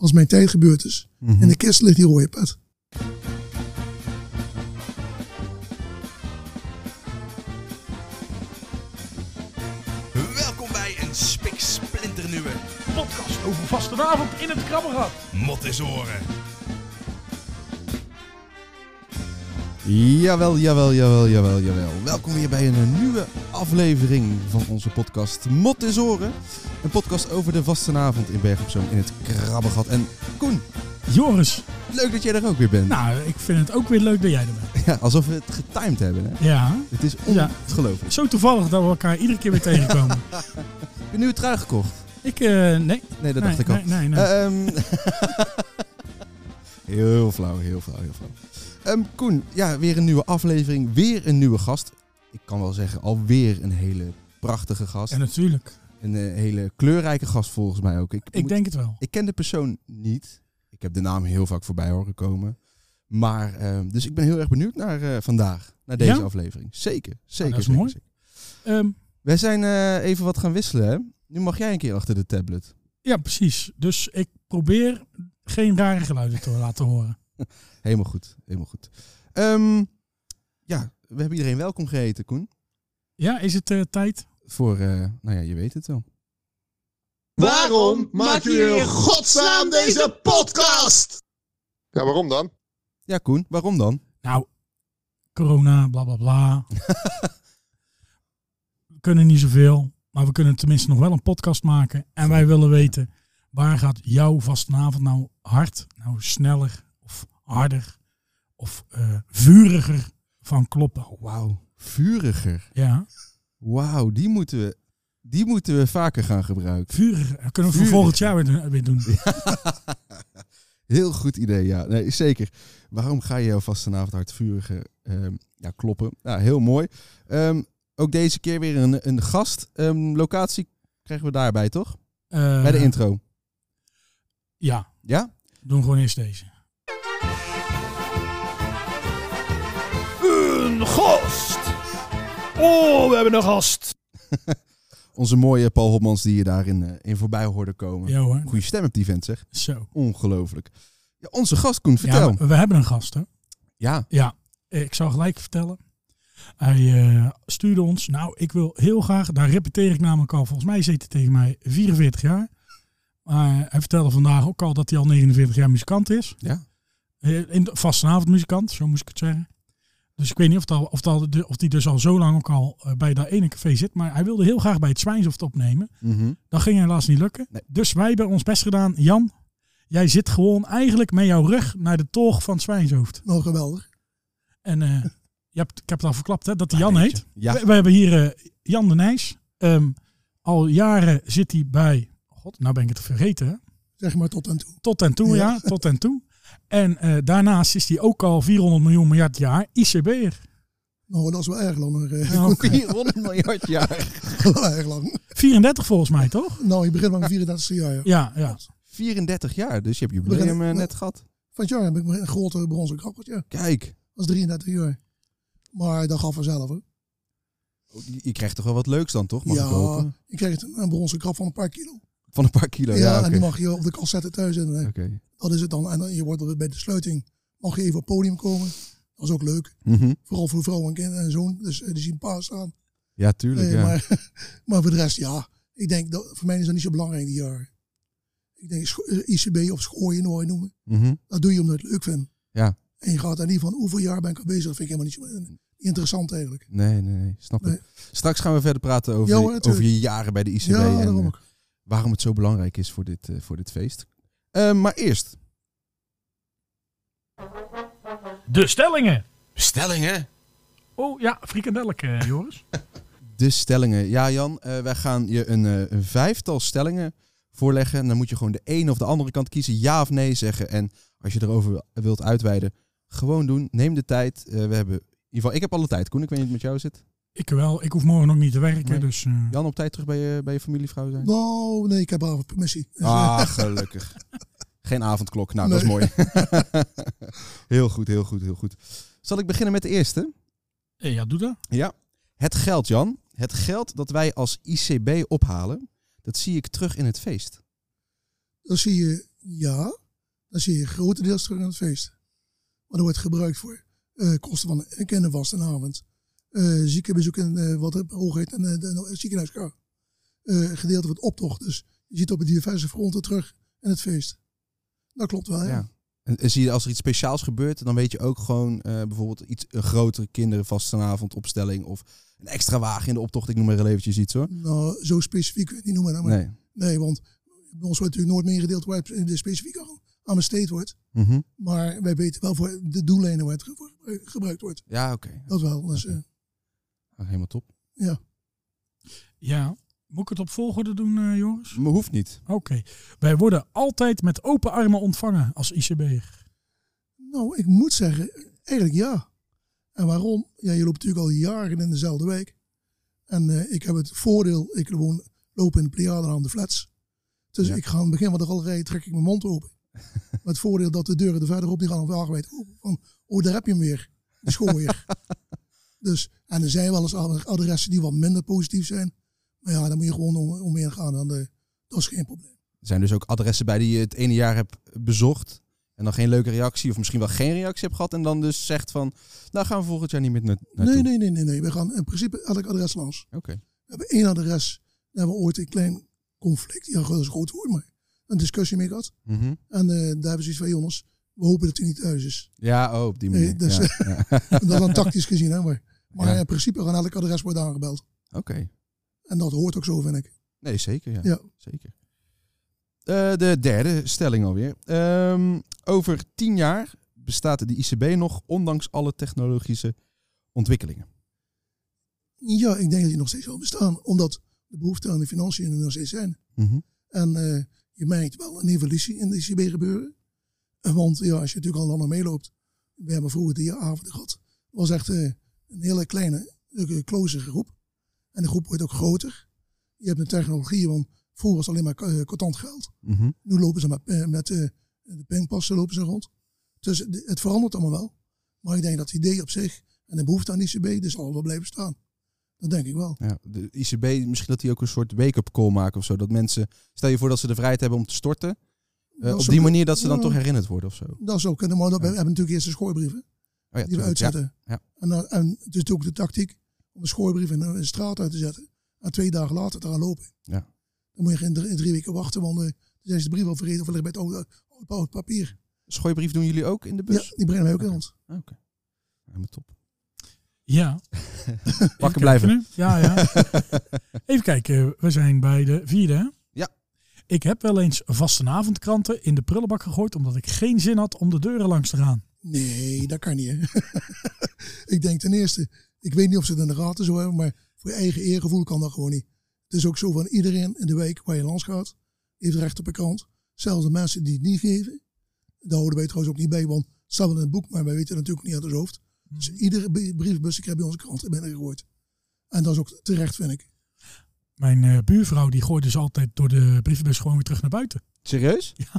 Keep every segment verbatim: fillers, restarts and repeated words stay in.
als mijn tijd gebeurd is. Mm-hmm. In de kist ligt die rode pet. Welkom bij een spiksplinternieuwe podcast over vastenavond in het Krabbegat. Mot is oren. Jawel, jawel, jawel, jawel, jawel. Welkom weer bij een nieuwe aflevering van onze podcast Mot is oren. Een podcast over de vastenavond in Bergen op Zoom in het Krabbegat. En Koen, Joris, leuk dat jij er ook weer bent. Nou, ik vind het ook weer leuk dat jij er bent. Ja, alsof we het getimed hebben, hè? Ja. Het is ongelooflijk. Zo toevallig dat we elkaar iedere keer weer tegenkomen. Heb je een nieuwe trui gekocht? Ik, uh, nee. Nee, dat dacht nee, ik al. Nee, nee, nee. Uh, um... heel flauw, heel flauw, heel flauw. Um, Koen, ja, weer een nieuwe aflevering, weer een nieuwe gast. Ik kan wel zeggen, alweer een hele prachtige gast. En natuurlijk. Een uh, hele kleurrijke gast volgens mij ook. Ik, ik moet, denk het wel. Ik ken de persoon niet. Ik heb de naam heel vaak voorbij horen komen. Maar, uh, dus ik ben heel erg benieuwd naar uh, vandaag, naar deze ja? aflevering. Zeker, zeker. Ah, dat is zeker, mooi. Zeker. Um, Wij zijn uh, even wat gaan wisselen, hè? Nu mag jij een keer achter de tablet. Ja, precies. Dus ik probeer geen rare geluiden te laten horen. Helemaal goed, helemaal goed. Um, ja, we hebben iedereen welkom geheten, Koen. Ja, is het uh, tijd? Voor, uh, nou ja, je weet het wel. Waarom maak je in godsnaam deze podcast? Ja, waarom dan? Ja, Koen, waarom dan? Nou, corona, bla bla bla. We kunnen niet zoveel, maar we kunnen tenminste nog wel een podcast maken. En wij willen weten, waar gaat jouw vastenavond nou hard, nou sneller of harder of uh, vuriger van kloppen? Oh, wauw, vuriger. Ja. Wauw, die moeten we, die moeten we vaker gaan gebruiken. Vuriger, dat kunnen we voor volgend jaar weer, weer doen. Ja. Heel goed idee, ja. Nee, zeker. Waarom ga je jouw vastenavond hard vuriger um, ja, kloppen? Ja, heel mooi. Um, ook deze keer weer een, een gast. Um, locatie krijgen we daarbij, toch? Uh, Bij de intro. Ja. Ja? Doen gewoon eerst deze. Een gast! Oh, we hebben een gast! Onze mooie Paul Hopmans die je daarin uh, in voorbij hoorde komen. Ja, hoor. Goeie stem op die vent, zeg. Zo. Ongelooflijk. Ja, onze gast, Koen, vertel. Ja, we, we hebben een gast, hè? Ja. Ja, ik zal gelijk vertellen. Hij uh, stuurde ons, nou, ik wil heel graag, daar repeteer ik namelijk al, volgens mij zit hij tegen mij vierenveertig jaar. Maar uh, hij vertelde vandaag ook al dat hij al negenenveertig jaar muzikant is. Ja. Uh, in de vastenavond muzikant, zo moest ik het zeggen. Dus ik weet niet of hij of of of dus al zo lang ook al uh, bij dat ene café zit. Maar hij wilde heel graag bij het Zwijnshoft opnemen. Mm-hmm. Dat ging helaas niet lukken. Nee. Dus wij hebben ons best gedaan. Jan, jij zit gewoon eigenlijk met jouw rug naar de toog van het Zwijnshoft. Nou, geweldig. En uh, je hebt, ik heb het al verklapt, hè, dat hij Jan heet. Ja. We, we hebben hier uh, Jan de Nijs. Um, al jaren zit hij bij... God, nou ben ik het vergeten. Hè? Zeg maar tot en toe. Tot en toe, ja. ja tot en toe. En uh, daarnaast is hij ook al vierhonderd miljoen miljard jaar I C B'er. Nou, dat is wel erg lang. Uh, nou, vierhonderd miljard jaar. Wel erg lang. vierendertig volgens mij, toch? Nou, je begint met mijn vierendertigste jaar. Ja. Ja, ja. vierendertig jaar, dus je hebt je jubileum uh, net gehad. Van het jaar heb ik een grote bronzen krab. Ja. Kijk. Dat is drieëndertig jaar. Maar dat gaf vanzelf. Hè. Oh, je, je krijgt toch wel wat leuks dan, toch? Mag ja, ik hopen? je krijgt een bronzen krab van een paar kilo. Van een paar kilo, ja. Ja, ja en okay. die mag je op de cassette thuis zetten. Okay. Dat is het dan. En dan, je wordt bij de sluiting, mag je even op het podium komen. Dat is ook leuk. Mm-hmm. Vooral voor vrouwen en kinderen en zoon. Dus die zien pa staan. Ja, tuurlijk. Nee, ja. Maar, maar voor de rest, ja. Ik denk, dat, voor mij is dat niet zo belangrijk die jaren. Ik denk, I C B of schooien, hoe je noemen. Mm-hmm. Dat doe je omdat je het leuk vindt. Ja. En je gaat daar niet van, hoeveel jaar ben ik al bezig? Dat vind ik helemaal niet zo interessant eigenlijk. Nee, nee, nee. Snap nee. ik. Straks gaan we verder praten over, ja, hoor, over je jaren bij de I C B. Ja, en uh, ook. waarom het zo belangrijk is voor dit, uh, voor dit feest. Uh, maar eerst. De stellingen. Stellingen? Oh ja, frikandelleke, Joris. De stellingen. Ja, Jan, uh, wij gaan je een, uh, een vijftal stellingen voorleggen. En dan moet je gewoon de een of de andere kant kiezen. Ja of nee zeggen. En als je erover wilt uitweiden, gewoon doen. Neem de tijd. Uh, we hebben, in ieder geval, ik heb alle tijd. Koen, ik weet niet hoe het met jou zit. Ik wel. Ik hoef morgen nog niet te werken. Nee. Dus, uh... Jan, op tijd terug bij je, bij je familievrouw zijn? Nou, nee, ik heb al permissie. Ah, gelukkig. Geen avondklok. Nou, nee. Dat is mooi. Heel goed, heel goed, heel goed. Zal ik beginnen met de eerste? Ja, doe dat. Ja. Het geld, Jan. Het geld dat wij als I C B ophalen, dat zie ik terug in het feest. Dat zie je Ja, dan zie je grotendeels terug aan het feest. Maar er wordt gebruikt voor uh, kosten van een kindervastenavond. Uh, ziekenbezoek en uh, wat hoogheid en uh, de ziekenhuis. Uh, gedeelte van het optocht. Dus je ziet op de diverse fronten terug in het feest. Dat klopt wel, ja. ja. En, en zie je als er iets speciaals gebeurt, dan weet je ook gewoon uh, bijvoorbeeld iets, een grotere kindervastenavondopstelling of een extra wagen in de optocht. Ik noem maar eventjes iets hoor. Nou, zo specifiek kun je het niet noemen. Nou, maar, nee. nee, want bij ons wordt natuurlijk nooit meegedeeld waar het de specifiek aan, aan besteed wordt. Mm-hmm. Maar wij weten wel voor de doellijnen waar het ge- gebruikt wordt. Ja, oké. Okay. Dat wel. Dus, okay. uh, oh, helemaal top. Ja. Ja. Moet ik het op volgorde doen, uh, Joris? Maar hoeft niet. Oké. Okay. Wij worden altijd met open armen ontvangen als I C B'er. Nou, ik moet zeggen, eigenlijk ja. En waarom? Ja, je loopt natuurlijk al jaren in dezelfde wijk. En uh, ik heb het voordeel, ik woon, loop in de Pleiaden aan de flats. Dus ja. ik ga aan het begin van de galerij, trek ik mijn mond open. Met het voordeel dat de deuren er verderop, die gaan al wagenwijd open. Van, oh, daar heb je hem weer. De schooier. Dus, en er zijn wel eens adressen die wat minder positief zijn. Maar ja, daar moet je gewoon om, omheen gaan. En de, dat is geen probleem. Er zijn dus ook adressen bij die je het ene jaar hebt bezocht. En dan geen leuke reactie of misschien wel geen reactie hebt gehad. En dan dus zegt van, nou gaan we volgend jaar niet meer na- naartoe. Nee, nee, nee, nee, nee. We gaan in principe elk adres langs. Oké. Okay. We hebben één adres. Daar hebben we ooit een klein conflict. Ja, dat is een groot woord, maar een discussie mee gehad. Mm-hmm. En uh, daar hebben we zoiets van, jongens, we hopen dat hij niet thuis is. Ja, oh, op die manier. Nee, dus, ja, ja. Dat dan tactisch gezien, hè. Maar, maar ja. in principe gaan elk adres worden aangebeld. Oké. Okay. En dat hoort ook zo, vind ik. Nee, zeker. Ja. ja. Zeker. Uh, de derde stelling alweer. Um, over tien jaar bestaat de I C B nog, ondanks alle technologische ontwikkelingen. Ja, ik denk dat die nog steeds zal bestaan. Omdat de behoefte aan de financiën er nog steeds zijn. Mm-hmm. En uh, je merkt wel een evolutie in de I C B gebeuren. Want ja, als je natuurlijk al langer meeloopt. We hebben vroeger die avonden gehad. Het was echt uh, een hele kleine, uh, close groep. En de groep wordt ook groter. Je hebt een technologie, want vroeger was het alleen maar uh, contant geld. Mm-hmm. Nu lopen ze met, uh, met uh, de pinpassen lopen ze rond. Dus het, het verandert allemaal wel. Maar ik denk dat het idee op zich en de behoefte aan de I C B, dus zal wel blijven staan. Dat denk ik wel. Ja, de I C B, misschien dat die ook een soort wake-up call maken of zo. Dat mensen, stel je voor dat ze de vrijheid hebben om te storten. Uh, op die manier dat ze dan ja, toch herinnerd worden of zo. Dat zou kunnen, maar dat, ja. we hebben natuurlijk eerst de schoolbrieven. Oh ja, die we uitzetten. Ja. Ja. En, dan, en het is natuurlijk de tactiek om de schoolbrief in de straat uit te zetten. En twee dagen later te gaan lopen. Ja. Dan moet je in drie, in drie weken wachten, want uh, dan zijn ze de brief al vergeten of ligt bij het oude, oude, oude papier. Schooibrief doen jullie ook in de bus? Ja, die brengen wij ook in ons. Oké, okay. Helemaal top. Ja. Wakker blijven. Nu. Ja, ja. Even kijken, we zijn bij de vierde, hè? Ja. Ik heb wel eens vastenavondkranten in de prullenbak gegooid, omdat ik geen zin had om de deuren langs te gaan. Nee, dat kan niet. Hè? Ik denk ten eerste, ik weet niet of ze het in de gaten zo hebben, maar voor je eigen eergevoel kan dat gewoon niet. Het is ook zo van iedereen in de wijk waar je langs gaat, heeft recht op een krant. Zelfs de mensen die het niet geven, daar houden wij trouwens ook niet bij, want het staat wel in het boek, maar wij weten het natuurlijk niet uit ons hoofd. Dus iedere brievenbus krijgt bij onze krant binnen gegooid. En dat is ook terecht, vind ik. Mijn uh, buurvrouw die gooit dus altijd door de brievenbus gewoon weer terug naar buiten. Serieus? Ja.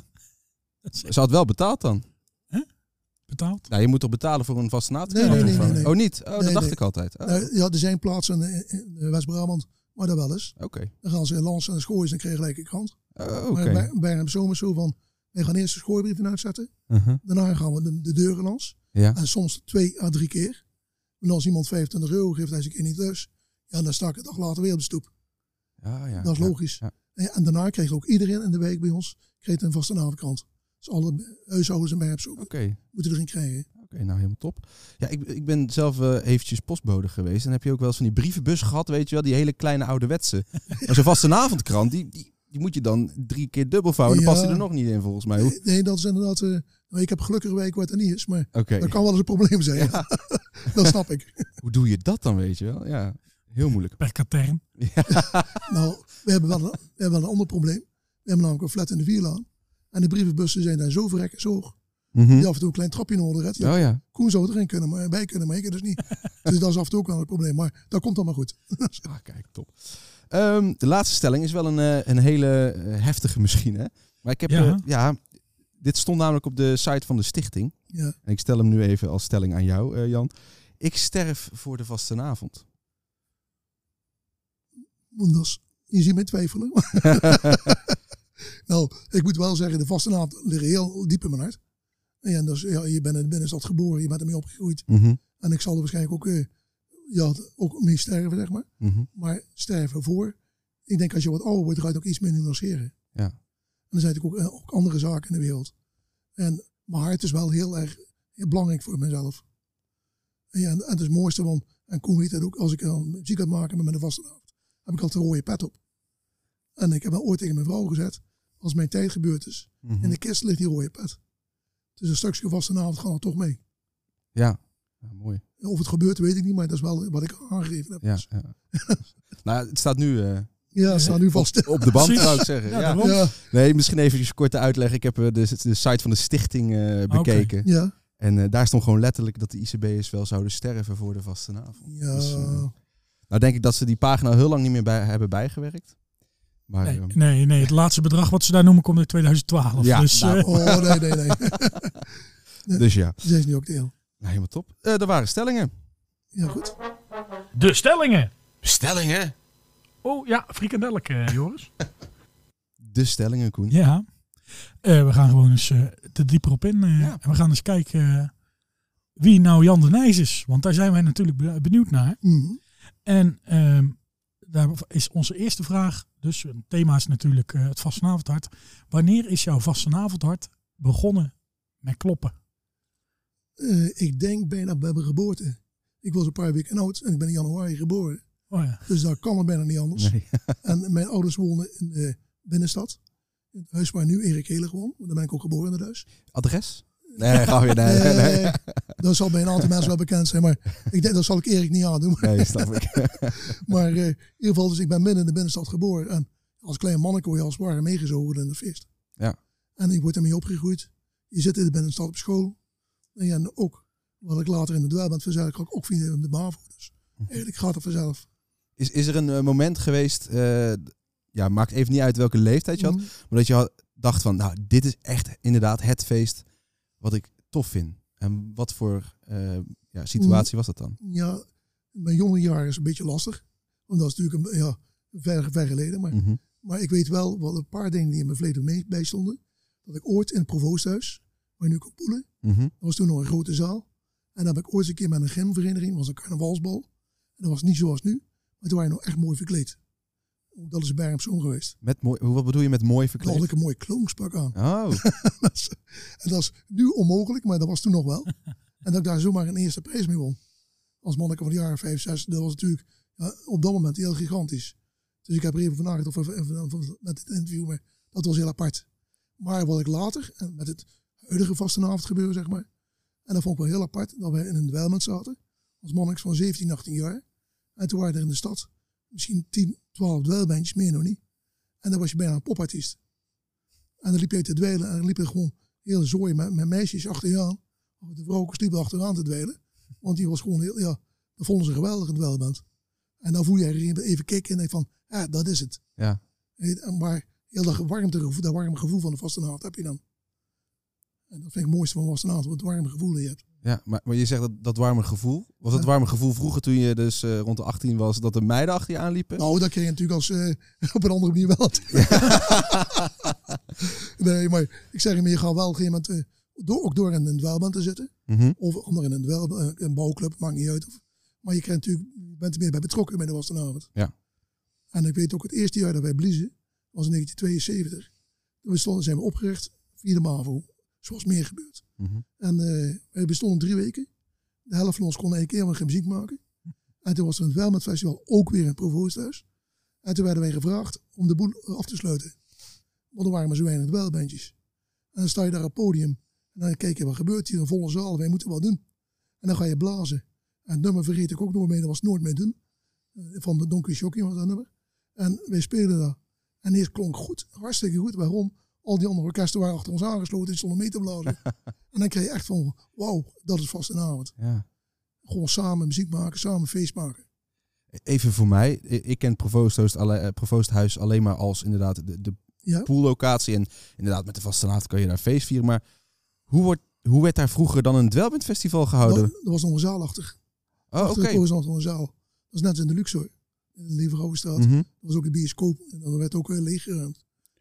Ze had wel betaald dan? Huh? Betaald? Nou, je moet toch betalen voor een vaste naad? Nee, nee, nee, nee, nee. Oh, niet? Oh, dat nee, dacht nee. ik altijd. Oh. Nou, ja, er zijn plaatsen in, in West-Brabant waar dat wel is. Oké. Okay. Dan gaan ze in Lans en de schooien en krijgen gelijk een krant. Oh, okay. Maar bij, bij een zomer zo van, wij gaan eerst de schooibrieven uitzetten. Uh-huh. Daarna gaan we de, de deuren langs. Ja. En soms twee à drie keer. En als iemand vijfentwintig euro geeft, hij is een keer niet thuis. Ja, dan sta ik een dag later weer op de stoep. Ja, ja, dat is ja, logisch. Ja. En, en daarna kreeg ook iedereen in de week bij ons kreeg een vaste avondkrant. Dus alle huishoudens en bijhebbers ook okay. moeten erin krijgen. Oké, okay, nou helemaal top. Ja, ik, ik ben zelf uh, eventjes postbode geweest. En heb je ook wel eens van die brievenbus gehad, weet je wel? Die hele kleine ouderwetse. Maar zo'n vaste avondkrant, die, die, die moet je dan drie keer dubbel vouwen. Dan ja. past hij er nog niet in volgens mij. Nee, nee dat is inderdaad... Uh, nou, ik heb gelukkig week wat er niet is, maar okay. dat kan wel eens een probleem zijn. Ja. Dat snap ik. Hoe doe je dat dan, weet je wel? Ja, heel moeilijk. Per katern. Ja. Nou, we hebben, wel een, we hebben wel een ander probleem. We hebben namelijk een flat in de Vierlaan. En de brievenbussen zijn daar zo verrekkers hoog. Mm-hmm. Die af en toe een klein trapje nodig hebt. Ja, oh, ja. Koen zou erin kunnen, maar wij kunnen, maar ik dus niet. Dus dat is af en toe ook wel een probleem. Maar dat komt allemaal goed. Ah, kijk, top. Um, de laatste stelling is wel een, uh, een hele uh, heftige misschien, hè? Maar ik heb... Ja. Uh, ja, dit stond namelijk op de site van de stichting. Ja. En ik stel hem nu even als stelling aan jou, uh, Jan. Ik sterf voor de vastenavond. Dus, je ziet mij twijfelen. Nou, ik moet wel zeggen, de vastenavond liggen heel diep in mijn hart. En ja, dus, ja, je bent in de binnenstad geboren, je bent ermee opgegroeid. Mm-hmm. En ik zal er waarschijnlijk ook, uh, ja, ook mee sterven, zeg maar. Mm-hmm. Maar sterven voor. Ik denk als je wat ouder wordt, ga je het ook iets meer nuanceren. Ja. En er zijn natuurlijk ook, uh, ook andere zaken in de wereld. En mijn hart is wel heel erg heel belangrijk voor mezelf. En, ja, en het is het mooiste, want, en Koen weet dat ook, als ik dan muziek aan het maken ben met de vastenavond, heb ik altijd een rode pet op. En ik heb dan ooit tegen mijn vrouw gezet, als mijn tijd gebeurd is, Mm-hmm. in de kist ligt die rode pet. Dus een stukje vastenavond gaat er toch mee. Ja. Ja, mooi. Of het gebeurt, weet ik niet, maar dat is wel wat ik aangegeven heb. Ja, Dus. ja. Nou, het staat nu uh, Ja, het staat nu vast. op de band, Precies. zou ik zeggen. Ja, Ja. daarom. Ja, Nee, misschien even kort te uitleggen. Ik heb uh, de, de site van de stichting uh, bekeken. ja, En uh, daar stond gewoon letterlijk dat de I C B'ers wel zouden sterven voor de vastenavond. ja. Dus, uh, nou denk ik dat ze die pagina heel lang niet meer bij, hebben bijgewerkt. Maar Nee, uh, nee, nee, het laatste bedrag wat ze daar noemen komt uit twintig twaalf. Ja, dus, nou, eh, Oh, nee, nee, nee. dus ja, Ze is nu ook deel. nou, helemaal top. Uh, er waren stellingen. Ja, goed. De stellingen. Stellingen? oh ja, frikandelleke, Joris. De stellingen, Koen. Ja. Eh, we gaan gewoon eens uh, er dieper op in. Uh, Ja. En we gaan eens kijken uh, wie nou Jan de Nijs is. Want daar zijn wij natuurlijk be- benieuwd naar. Mm. En uh, daar is onze eerste vraag. Dus het thema is natuurlijk uh, het vastenavondhart. Wanneer is jouw vastenavondhart begonnen met kloppen? Uh, ik denk bijna bij mijn geboorte. Ik was een paar weken oud en ik ben in januari geboren. Oh ja. Dus dat kan het bijna niet anders. Nee. En mijn ouders woonden in de binnenstad. In het huis waar nu Erik Heler woont. Daar ben ik ook geboren in het huis. Adres? Nee, ga weer. Nee, nee, nee. Eh, dat zal bij een aantal mensen wel bekend zijn. Maar ik denk dat zal ik Erik niet aandoen. Nee, snap ik. Maar uh, in ieder geval, dus ik ben midden in de binnenstad geboren. En als klein manneke word je als het ware meegezogen in het feest. Ja. En ik word ermee opgegroeid. Je zit in de binnenstad op school. En, ja, en ook, wat ik later in de dweilband vanzelf, ga ik ook vinden in de BAVO. Dus eigenlijk gaat het vanzelf. Is, is er een uh, moment geweest, uh, ja, maakt even niet uit welke leeftijd je had, Mhm. maar dat je had, dacht van, nou, dit is echt inderdaad het feest wat ik tof vind. En wat voor uh, ja, situatie was dat dan? Ja, mijn jonge jaren is een beetje lastig. Want dat is natuurlijk een, ja, ver, ver geleden. Maar, Mm-hmm. maar ik weet wel wat een paar dingen die in mijn verleden mee bij stonden. Dat ik ooit in het Provoosthuis, waar je nu kan poelen, Mm-hmm. dat was toen nog een grote zaal. En dan heb ik ooit eens een keer met een gymvereniging, dat was een carnavalsbal. En dat was niet zoals nu, maar toen waren je nog echt mooi verkleed. Ook dat is bij hem zo geweest. Met mooi, wat bedoel je met mooi Dan verkleed? had ik een mooi kloonspak aan. Oh, Dat is- en dat is nu onmogelijk, maar dat was toen nog wel. En dat ik daar zomaar een eerste prijs mee won. Als manneke van de jaren vijf, zes, dat was natuurlijk ja, op dat moment heel gigantisch. Dus ik heb er even van nagedacht of even- even met het interview, maar dat was heel apart. Maar wat ik later, en met het huidige vastenavond gebeuren, zeg maar. En dat vond ik wel heel apart, dat wij in een dweilment zaten. Als manneks van zeventien, achttien jaar. En toen waren er in de stad misschien tien, twaalf dweilbandjes, meer nog niet. En dan was je bijna een popartiest. En dan liep je te dweilen en dan liep er gewoon heel zooi met, met meisjes achter je aan. Of de vrouwen liepen achteraan te dweilen. Want die was gewoon heel, ja, dat vonden ze geweldig, een dweilband. En dan voel je er even kicken en denk van, ja, dat is het. ja. Weet je, en maar heel dat warmte, dat warme gevoel van de vastenavond heb je dan. En dat vind ik het mooiste van vastenavond, het warme gevoel dat je hebt. Ja, maar, maar je zegt dat, dat warme gevoel. Was het Ja. warme gevoel vroeger toen je dus uh, rond de achttien was, dat de meiden achter je aanliepen? Nou, dat kreeg je natuurlijk als, uh, op een andere manier wel. Nee, maar ik zeg je, maar je gaat wel op een gegeven moment uh, door, ook door in een dweilband te zitten. Mm-hmm. Of ander in een, dweil, uh, een bouwclub, maakt niet uit. Of, maar je, krijgt natuurlijk, je bent er meer bij betrokken bij de vastenavond. Ja. En ik weet ook het eerste jaar dat wij bliezen, was in negentien tweeënzeventig. We stonden, zijn we opgericht via de MAVO, zoals meer gebeurt. Mm-hmm. En uh, wij bestonden drie weken. De helft van ons kon één keer maar geen muziek maken. En toen was er een Dweilband Festival ook weer in het Provoosthuis. En toen werden wij gevraagd om de boel af te sluiten. Want er waren maar zo weinig dweilbandjes. En dan sta je daar op het podium. En dan kijk je, wat gebeurt hier? Een volle zaal, wij moeten wat doen. En dan ga je blazen. En het nummer vergeet ik ook nooit mee, dat was Nooit meer doen. Van de Don Quixote was dat nummer. En wij speelden dat. En het klonk goed, hartstikke goed. Waarom? Al die andere orkesten waren achter ons aangesloten en stonden mee te blazen. En dan krijg je echt van, wauw, dat is vastenavond. Ja. Gewoon samen muziek maken, samen feest maken. Even voor mij, ik ken Provoosthuis, alle, Provoosthuis alleen maar als inderdaad de, de Ja? poollocatie. En inderdaad met de vastenavond kan je daar feest vieren. Maar hoe, wordt, hoe werd daar vroeger dan een Dweilbandfestival gehouden? Dat, dat was nog een zaal achter. Oh, Achter oké. de koos nog een zaal. Dat is net in de Luxor. In de Lieve Roostraat. Mhm. Dat was ook een bioscoop. En dan werd ook weer leeggeruimd.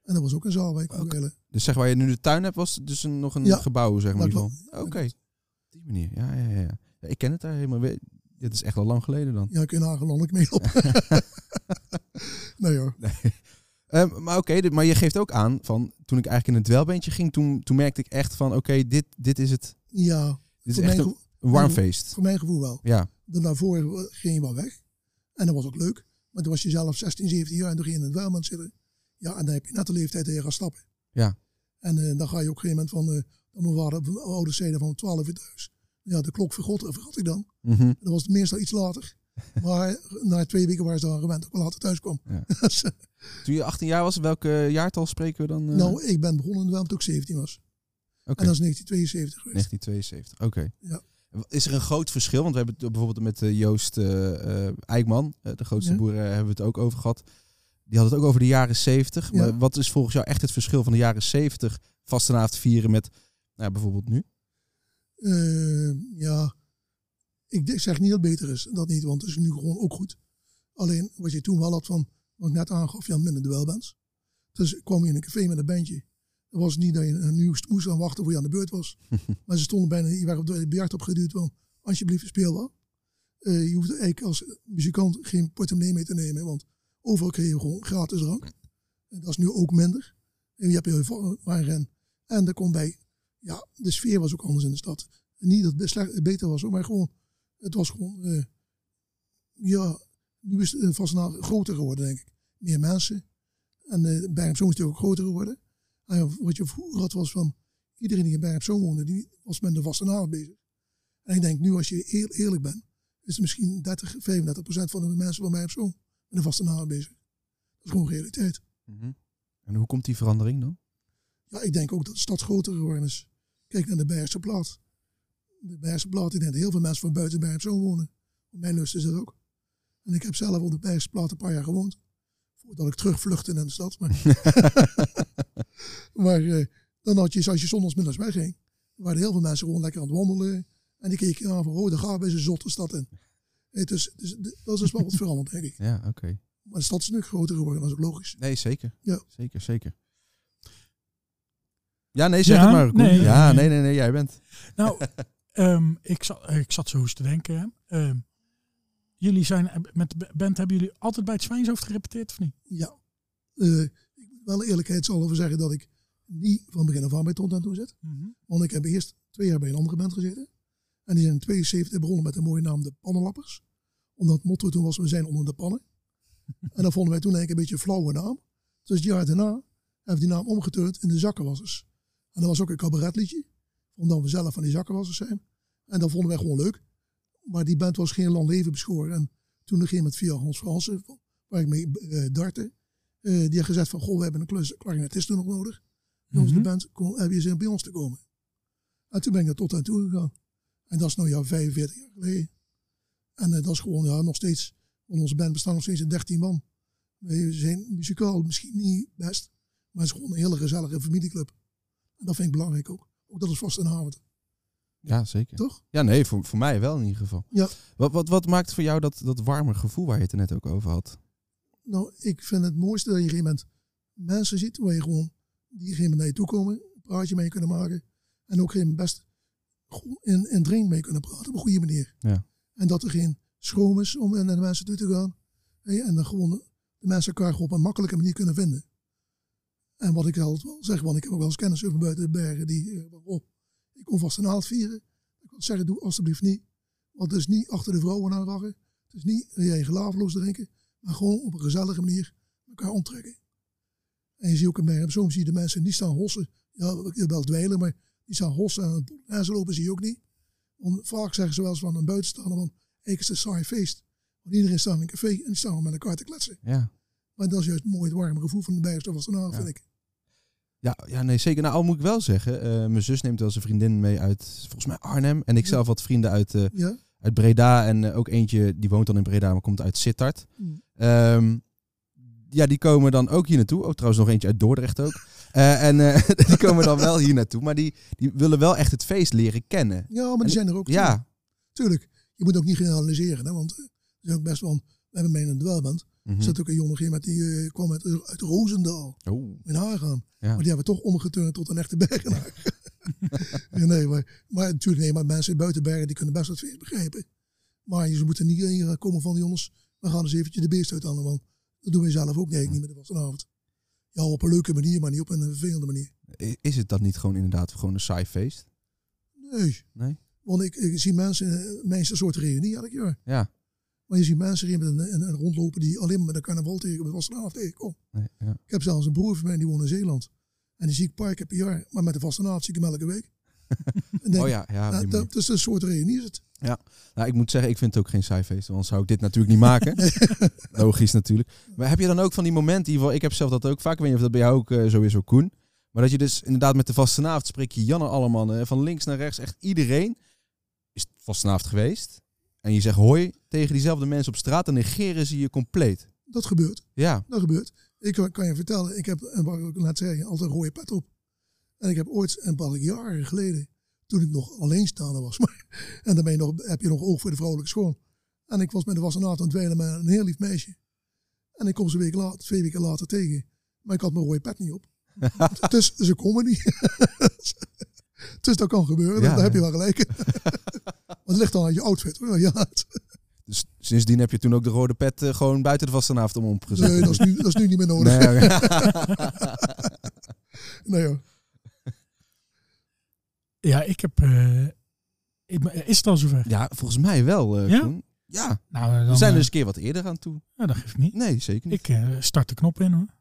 En dat was ook een zaal waar ik kon Oké. willen. Dus zeg waar je nu de tuin hebt, was het dus een, nog een Ja, gebouw, zeg maar. dat in ieder geval. klopt. Oké, op die manier. Ja, ja, ja, ja. Ja, ik ken het daar helemaal. weer. Dit is echt al lang geleden dan. Ja, kun je nagaan, landelijk mee op. Nee hoor. Nee. Um, maar oké, okay, maar je geeft ook aan van toen ik eigenlijk in het dwelbeentje ging, toen, toen merkte ik echt van oké, okay, dit, dit is het. Ja, Dit is voor echt mijn, een, gevo- een warm feest. voor mijn gevoel wel. Ja, Daarvoor ging je wel weg. En dat was ook leuk. Maar toen was je zelf zestien, zeventien jaar en toen ging je in het dweilband zitten. Ja, en dan heb je net de leeftijd dat je gaat stappen. ja. En uh, dan ga je op een gegeven moment van, uh, dan mijn vader, mijn ouders zeiden van twaalf uur thuis. Ja, de klok vergot, vergat ik dan. Mm-hmm. Dat was meestal iets later. Maar na twee weken waren ze dan gewend dat ik later thuis kwam. Ja. Toen je achttien jaar was, welke jaartal spreken we dan? Uh... Nou, ik ben begonnen in Dwelm toen ik zeventien was. Okay. En dat is negentien tweeënzeventig geweest. negentien tweeënzeventig, oké. Okay. Ja. Is er een groot verschil? Want we hebben het bijvoorbeeld met uh, Joost uh, uh, Eijkman, uh, de grootste Ja. boer, uh, hebben we het ook over gehad. Die had het ook over de jaren zeventig. Ja. Maar wat is volgens jou echt het verschil van de jaren zeventig vastenavond vieren met nou, bijvoorbeeld nu? Uh, ja, ik zeg niet dat het beter is. Dat niet, want het is nu gewoon ook goed. Alleen wat je toen wel had van, wat ik net aangaf, je had minder duelbands. Dus kwam je in een café met een bandje. Het was niet dat je een nieuw moest aan wachten voor je aan de beurt was. Maar ze stonden bijna, je werd op de biljart opgeduwd van, alsjeblieft speel wel. Uh, je hoeft eigenlijk als muzikant geen portemonnee mee te nemen, want overal kreeg je gewoon gratis drank. En dat is nu ook minder. En je hebt je waren. En daar komt bij, ja, de sfeer was ook anders in de stad. En niet dat het slecht, beter was, maar gewoon, het was gewoon, uh, ja, nu is het vast nou groter geworden, denk ik. Meer mensen. En uh, Bergen Zoom is natuurlijk ook groter geworden. En wat je vroeger had was van, iedereen die in Bergen Zoom woonde, die was met de vastenavond bezig. En ik denk nu, als je eer, eerlijk bent, is het misschien dertig, vijfendertig procent van de mensen van Bergen Zoom met de vastenavond bezig. Dat is gewoon realiteit. Mm-hmm. En hoe komt die verandering dan? Ja, ik denk ook dat de stad groter geworden is. Kijk naar de Bergse Plaat. De Bergse Plaat, ik denk dat heel veel mensen van buiten Bergen Zoom wonen. Op mijn lust is dat ook. En ik heb zelf op de Bergse Plaat een paar jaar gewoond. Voordat ik terugvluchtte in de stad. Maar, maar uh, dan had je, als je zondagsmiddags wegging, waren heel veel mensen gewoon lekker aan het wandelen. En die keken aan van, oh, daar gaan we eens een zotte stad in. Hey, dus, dus, dat is dus wel wat veranderd, denk ik. Ja, oké. Okay. Maar de stad is nu groter geworden, dat is ook logisch. Nee, zeker. Ja. Zeker, zeker. Ja, nee, zeg ja, het maar. Koen. Nee, ja, nee, nee, nee, nee, jij bent. Nou, um, ik, zat, ik zat zo eens te denken. Um, jullie zijn, met de band hebben jullie altijd bij het Zwijnshoofd gerepeteerd of niet? Ja. Uh, ik moet wel eerlijkheidshalve zeggen dat ik niet van begin af aan bij Ton en Toen zit. Mm-hmm. Want ik heb eerst twee jaar bij een andere band gezeten. En die zijn in tweeënzeventig begonnen met een mooie naam, de Pannenlappers. Omdat het motto toen was, we zijn onder de pannen. En dat vonden wij toen eigenlijk een beetje een flauwe naam. Dus het jaar daarna hebben we die naam omgeturnd in de Zakkenwassers. En dat was ook een cabaretliedje. Omdat we zelf van die zakkenwassers zijn. En dat vonden wij gewoon leuk. Maar die band was geen lang leven beschoren. En toen ging met via Hans Fransen, waar ik mee uh, dartte. Uh, die had gezegd van, goh, we hebben een klarinetist nog nodig. Bij ons de band, kon, heb je zin bij ons te komen. En toen ben ik naar Tot en Toe gegaan. En dat is nou ja vijfenveertig jaar geleden. En uh, dat is gewoon ja, nog steeds, want onze band bestaat nog steeds in dertien man. We zijn muzikaal misschien niet best, maar het is gewoon een hele gezellige familieclub. En dat vind ik belangrijk ook. Ook dat is vastenavond. Ja, zeker. Toch? Ja, nee, voor, voor mij wel in ieder geval. Ja. Wat, wat, wat maakt voor jou dat, dat warme gevoel waar je het er net ook over had? Nou, ik vind het mooiste dat je op een gegeven moment mensen ziet waar je gewoon, die op een gegeven moment naar je toe komen, een praatje mee kunnen maken. En ook op een gegeven moment best gewoon in, in dring mee kunnen praten op een goede manier. Ja. En dat er geen schroom is om naar de mensen toe te gaan. En dan gewoon de mensen elkaar op een makkelijke manier kunnen vinden. En wat ik altijd wel zeg, want ik heb ook wel eens kennis over buiten de bergen. Die, oh, ik kom vast een avond vieren. Ik wil zeggen, doe alsjeblieft niet. Want het is niet achter de vrouwen aan rachen. Het is niet jij gelaafloos drinken. Maar gewoon op een gezellige manier elkaar onttrekken. En je ziet ook in Bergen op Zoom, zie je de mensen niet staan hossen. Ja, wel dweilen, maar die staan hossen en aan ze lopen zie je ook niet. Want vaak zeggen ze wel eens van een buitenstaander van, ik is een saai feest. Want iedereen staat in een café en die staan met elkaar te kletsen. Ja. Maar dat is juist mooi het warme gevoel van de Bergse vastenavond, Ja. vind ik. Ja, ja, nee, zeker. Nou, al moet ik wel zeggen, uh, mijn zus neemt wel eens een vriendin mee uit, volgens mij Arnhem. En ik Ja. zelf wat vrienden uit, uh, Ja? uit Breda. En uh, ook eentje, die woont dan in Breda, maar komt uit Sittard. Mm. Um, ja, die komen dan ook hier naartoe. Ook trouwens nog eentje uit Dordrecht ook. Uh, en uh, die komen dan wel hier naartoe. Maar die, die willen wel echt het feest leren kennen. Ja, maar die En zijn er ook. Ja. Tuurlijk. Je moet ook niet generaliseren, hè, want uh, er zijn ook best wel, we hebben mee in een dwelband. Mm-hmm. Er zat ook een jongen met die uh, kwam uit, uit Roosendaal. Oh. In Haargaan. Ja. Maar die hebben toch omgeturnd tot een echte bergenaar. ja, nee, maar, maar natuurlijk nee, maar mensen buiten bergen die kunnen best wat veel begrijpen. Maar ze moeten niet hier komen van die jongens. We gaan eens eventjes de beest uithalen. Want dat doen we zelf ook nee, niet met de vastenavond. Ja, op een leuke manier, maar niet op een vervelende manier. Is het dat niet gewoon inderdaad gewoon een saai feest? Nee. Nee? Want ik, ik zie mensen, mensen een soort reunie elk jaar. Ja. Maar je ziet mensen hier met een, een, een rondlopen die alleen maar met een carnaval tegen met vastenavond tegenkomt. Nee, ja. Ik heb zelfs een broer van mij die woont in Zeeland. En die zie ik een paar keer per jaar. Maar met de vastenavond zie ik hem elke week. denk, oh ja, ja. Nou, dat is een soort reunie is het. Ja, nou ik moet zeggen, ik vind het ook geen saai feest. Want zou ik dit natuurlijk niet maken. Logisch natuurlijk. Maar heb je dan ook van die momenten, in ieder geval, ik heb zelf dat ook vaak. Ik weet niet of dat bij jou ook uh, zo is, ook Koen. Maar dat je dus inderdaad met de vastenavond spreek je Jan en Alleman van links naar rechts. Echt iedereen is vastenavond geweest. En je zegt hoi tegen diezelfde mensen op straat. Dan negeren ze je compleet. Dat gebeurt. Ja. Dat gebeurt. Ik kan je vertellen, ik heb, en wat ik net zei, altijd een rode pet op. En ik heb ooit, een paar jaren geleden, toen ik nog alleenstaande was. Maar, en dan ben je nog, heb je nog oog voor de vrouwelijke schoon. En ik was met de vastenavond aan het dweilen met een heel lief meisje. En ik kom ze een week later, twee weken later tegen. Maar ik had mijn rode pet niet op. Dus ze komen niet. Dus dat kan gebeuren, ja, daar heb je wel gelijk. Maar het ligt dan aan je outfit. Hoor. Ja. Dus sindsdien heb je toen ook de rode pet uh, gewoon buiten de vastenavond om omgezet. Nee, dat is nu, dat is nu niet meer nodig. Nee, okay. nee hoor. Ja, ik heb... Uh, ik, is het al zover? Ja, volgens mij wel. Uh, ja? Koen. Ja. Nou, dan, we zijn er uh, eens een keer wat eerder aan toe. Ja, dat geeft niet. Nee, zeker niet. Ik uh, start de knop in hoor.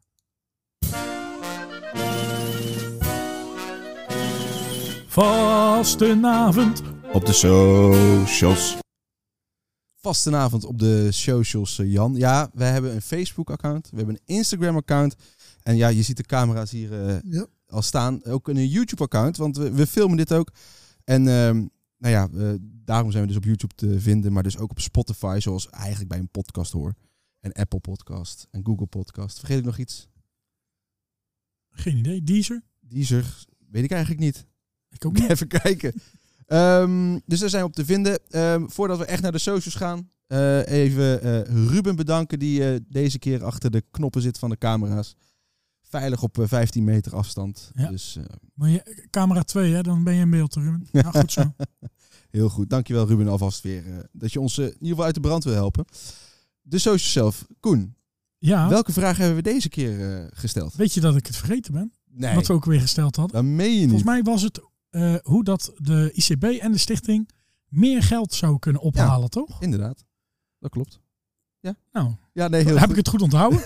Vastenavond op de socials. Vastenavond op de socials, Jan. Ja, wij hebben een Facebook-account. We hebben een Instagram-account. En ja, je ziet de camera's hier uh, ja. al staan. Ook een YouTube-account, want we, we filmen dit ook. En uh, nou ja, uh, daarom zijn we dus op YouTube te vinden. Maar dus ook op Spotify, zoals eigenlijk bij een podcast hoor. En Apple Podcast en Google Podcast. Vergeet ik nog iets? Geen idee. Deezer? Deezer, weet ik eigenlijk niet. Ik ook niet. Even kijken. Um, dus daar zijn we op te vinden. Um, voordat we echt naar de socials gaan, uh, even uh, Ruben bedanken die uh, deze keer achter de knoppen zit van de camera's. Veilig op uh, vijftien meter afstand. Ja. Dus, uh, maar je, camera twee, hè? Dan ben je in beeld, Ruben. Ja, goed zo. Heel goed. Dankjewel Ruben alvast weer. Uh, dat je ons uh, in ieder geval uit de brand wil helpen. De socials zelf. Koen, ja? Welke vraag hebben we deze keer uh, gesteld? Weet je dat ik het vergeten ben? Nee. Wat we ook weer gesteld hadden. Dat meen je niet. Volgens mij was het uh, hoe dat de I C B en de stichting meer geld zou kunnen ophalen, ja, toch? Inderdaad. Dat klopt. Ja. Nou, ja, nee, heel heb goed. ik het goed onthouden?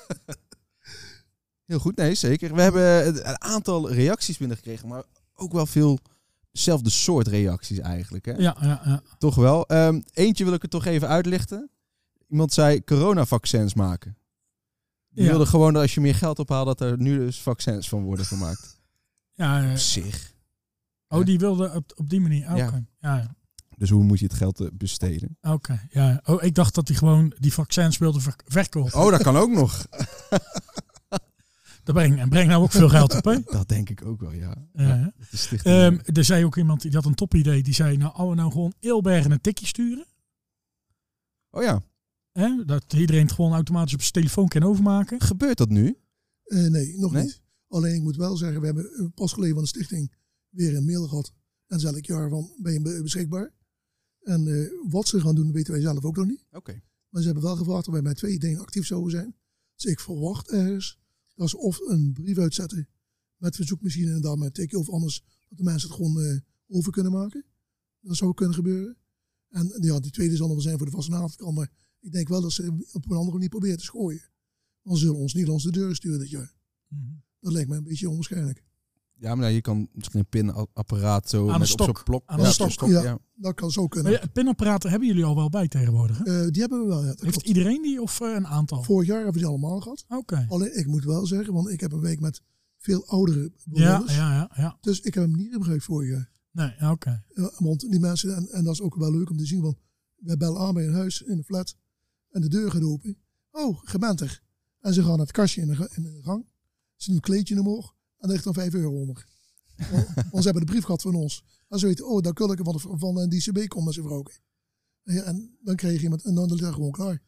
Heel goed, nee, zeker. We hebben een aantal reacties binnengekregen, maar ook wel veel dezelfde soort reacties eigenlijk. Hè? Ja, ja, ja. Toch wel. Um, eentje wil ik er toch even uitlichten. Iemand zei coronavaccins maken. Die ja. wilde gewoon dat als je meer geld ophaalt, dat er nu dus vaccins van worden gemaakt. Ja, uh, op zich. Oh, ja. Die wilde op, op die manier. Oké. Okay. Ja. Ja. Dus hoe moet je het geld uh, besteden? Oké, okay. Ja. Oh, ik dacht dat hij gewoon die vaccins wilde ver- verkopen. Oh, dat kan ook nog. Dat brengt breng nou ook veel geld op, hè? Dat denk ik ook wel, ja. ja. ja um, er zei ook iemand, die had een topidee, die zei, nou, als we nou gewoon Eelbergen een tikje sturen. Oh ja. Hè? Dat iedereen het gewoon automatisch op zijn telefoon kan overmaken. Gebeurt dat nu? Uh, nee, nog nee? niet. Alleen ik moet wel zeggen, we hebben pas geleden van de stichting weer een mail gehad. En is elk jaar van, ben je beschikbaar? En uh, wat ze gaan doen, weten wij zelf ook nog niet. Oké. Okay. Maar ze hebben wel gevraagd of wij met twee dingen actief zouden zijn. Dus ik verwacht ergens dat ze of een brief uitzetten met verzoekmachine en dan met tikje, of anders dat de mensen het gewoon uh, over kunnen maken. Dat zou kunnen gebeuren. En ja, die tweede zal nog zijn voor de vastenavond. Maar ik denk wel dat ze op een andere manier proberen te schooien. Dan zullen ons niet langs de deur sturen dit jaar. Mm-hmm. Dat lijkt mij een beetje onwaarschijnlijk. Ja, maar nou, je kan misschien een pinapparaat zo aan met stok. op zo'n plok. Aan ja, een stok. stok ja, ja, dat kan zo kunnen. Maar ja, pinapparaten hebben jullie al wel bij tegenwoordig, hè? Uh, die hebben we wel, ja. Heeft klopt. iedereen die of uh, een aantal? Vorig jaar hebben we die allemaal gehad. Oké. Okay. Alleen, ik moet wel zeggen, want ik heb een week met veel oudere bewoners. Ja, ja, ja, ja. Dus ik heb hem niet gebruikt vorig jaar. Nee, oké. Okay. Ja, want die mensen, en, en dat is ook wel leuk om te zien, want wij bellen aan bij een huis in een flat en de deur gaat open. Oh, je bent er. En ze gaan naar het kastje in de, in de gang. Ze doen een kleedje omhoog en er ligt dan vijf euro onder. Want, want ze hebben de brief gehad van ons. En ze weten, oh, dat kun ik van, de, van een D C B komen met zijn vrouw. Ja, en dan kreeg je iemand, en dan ligt het gewoon klaar.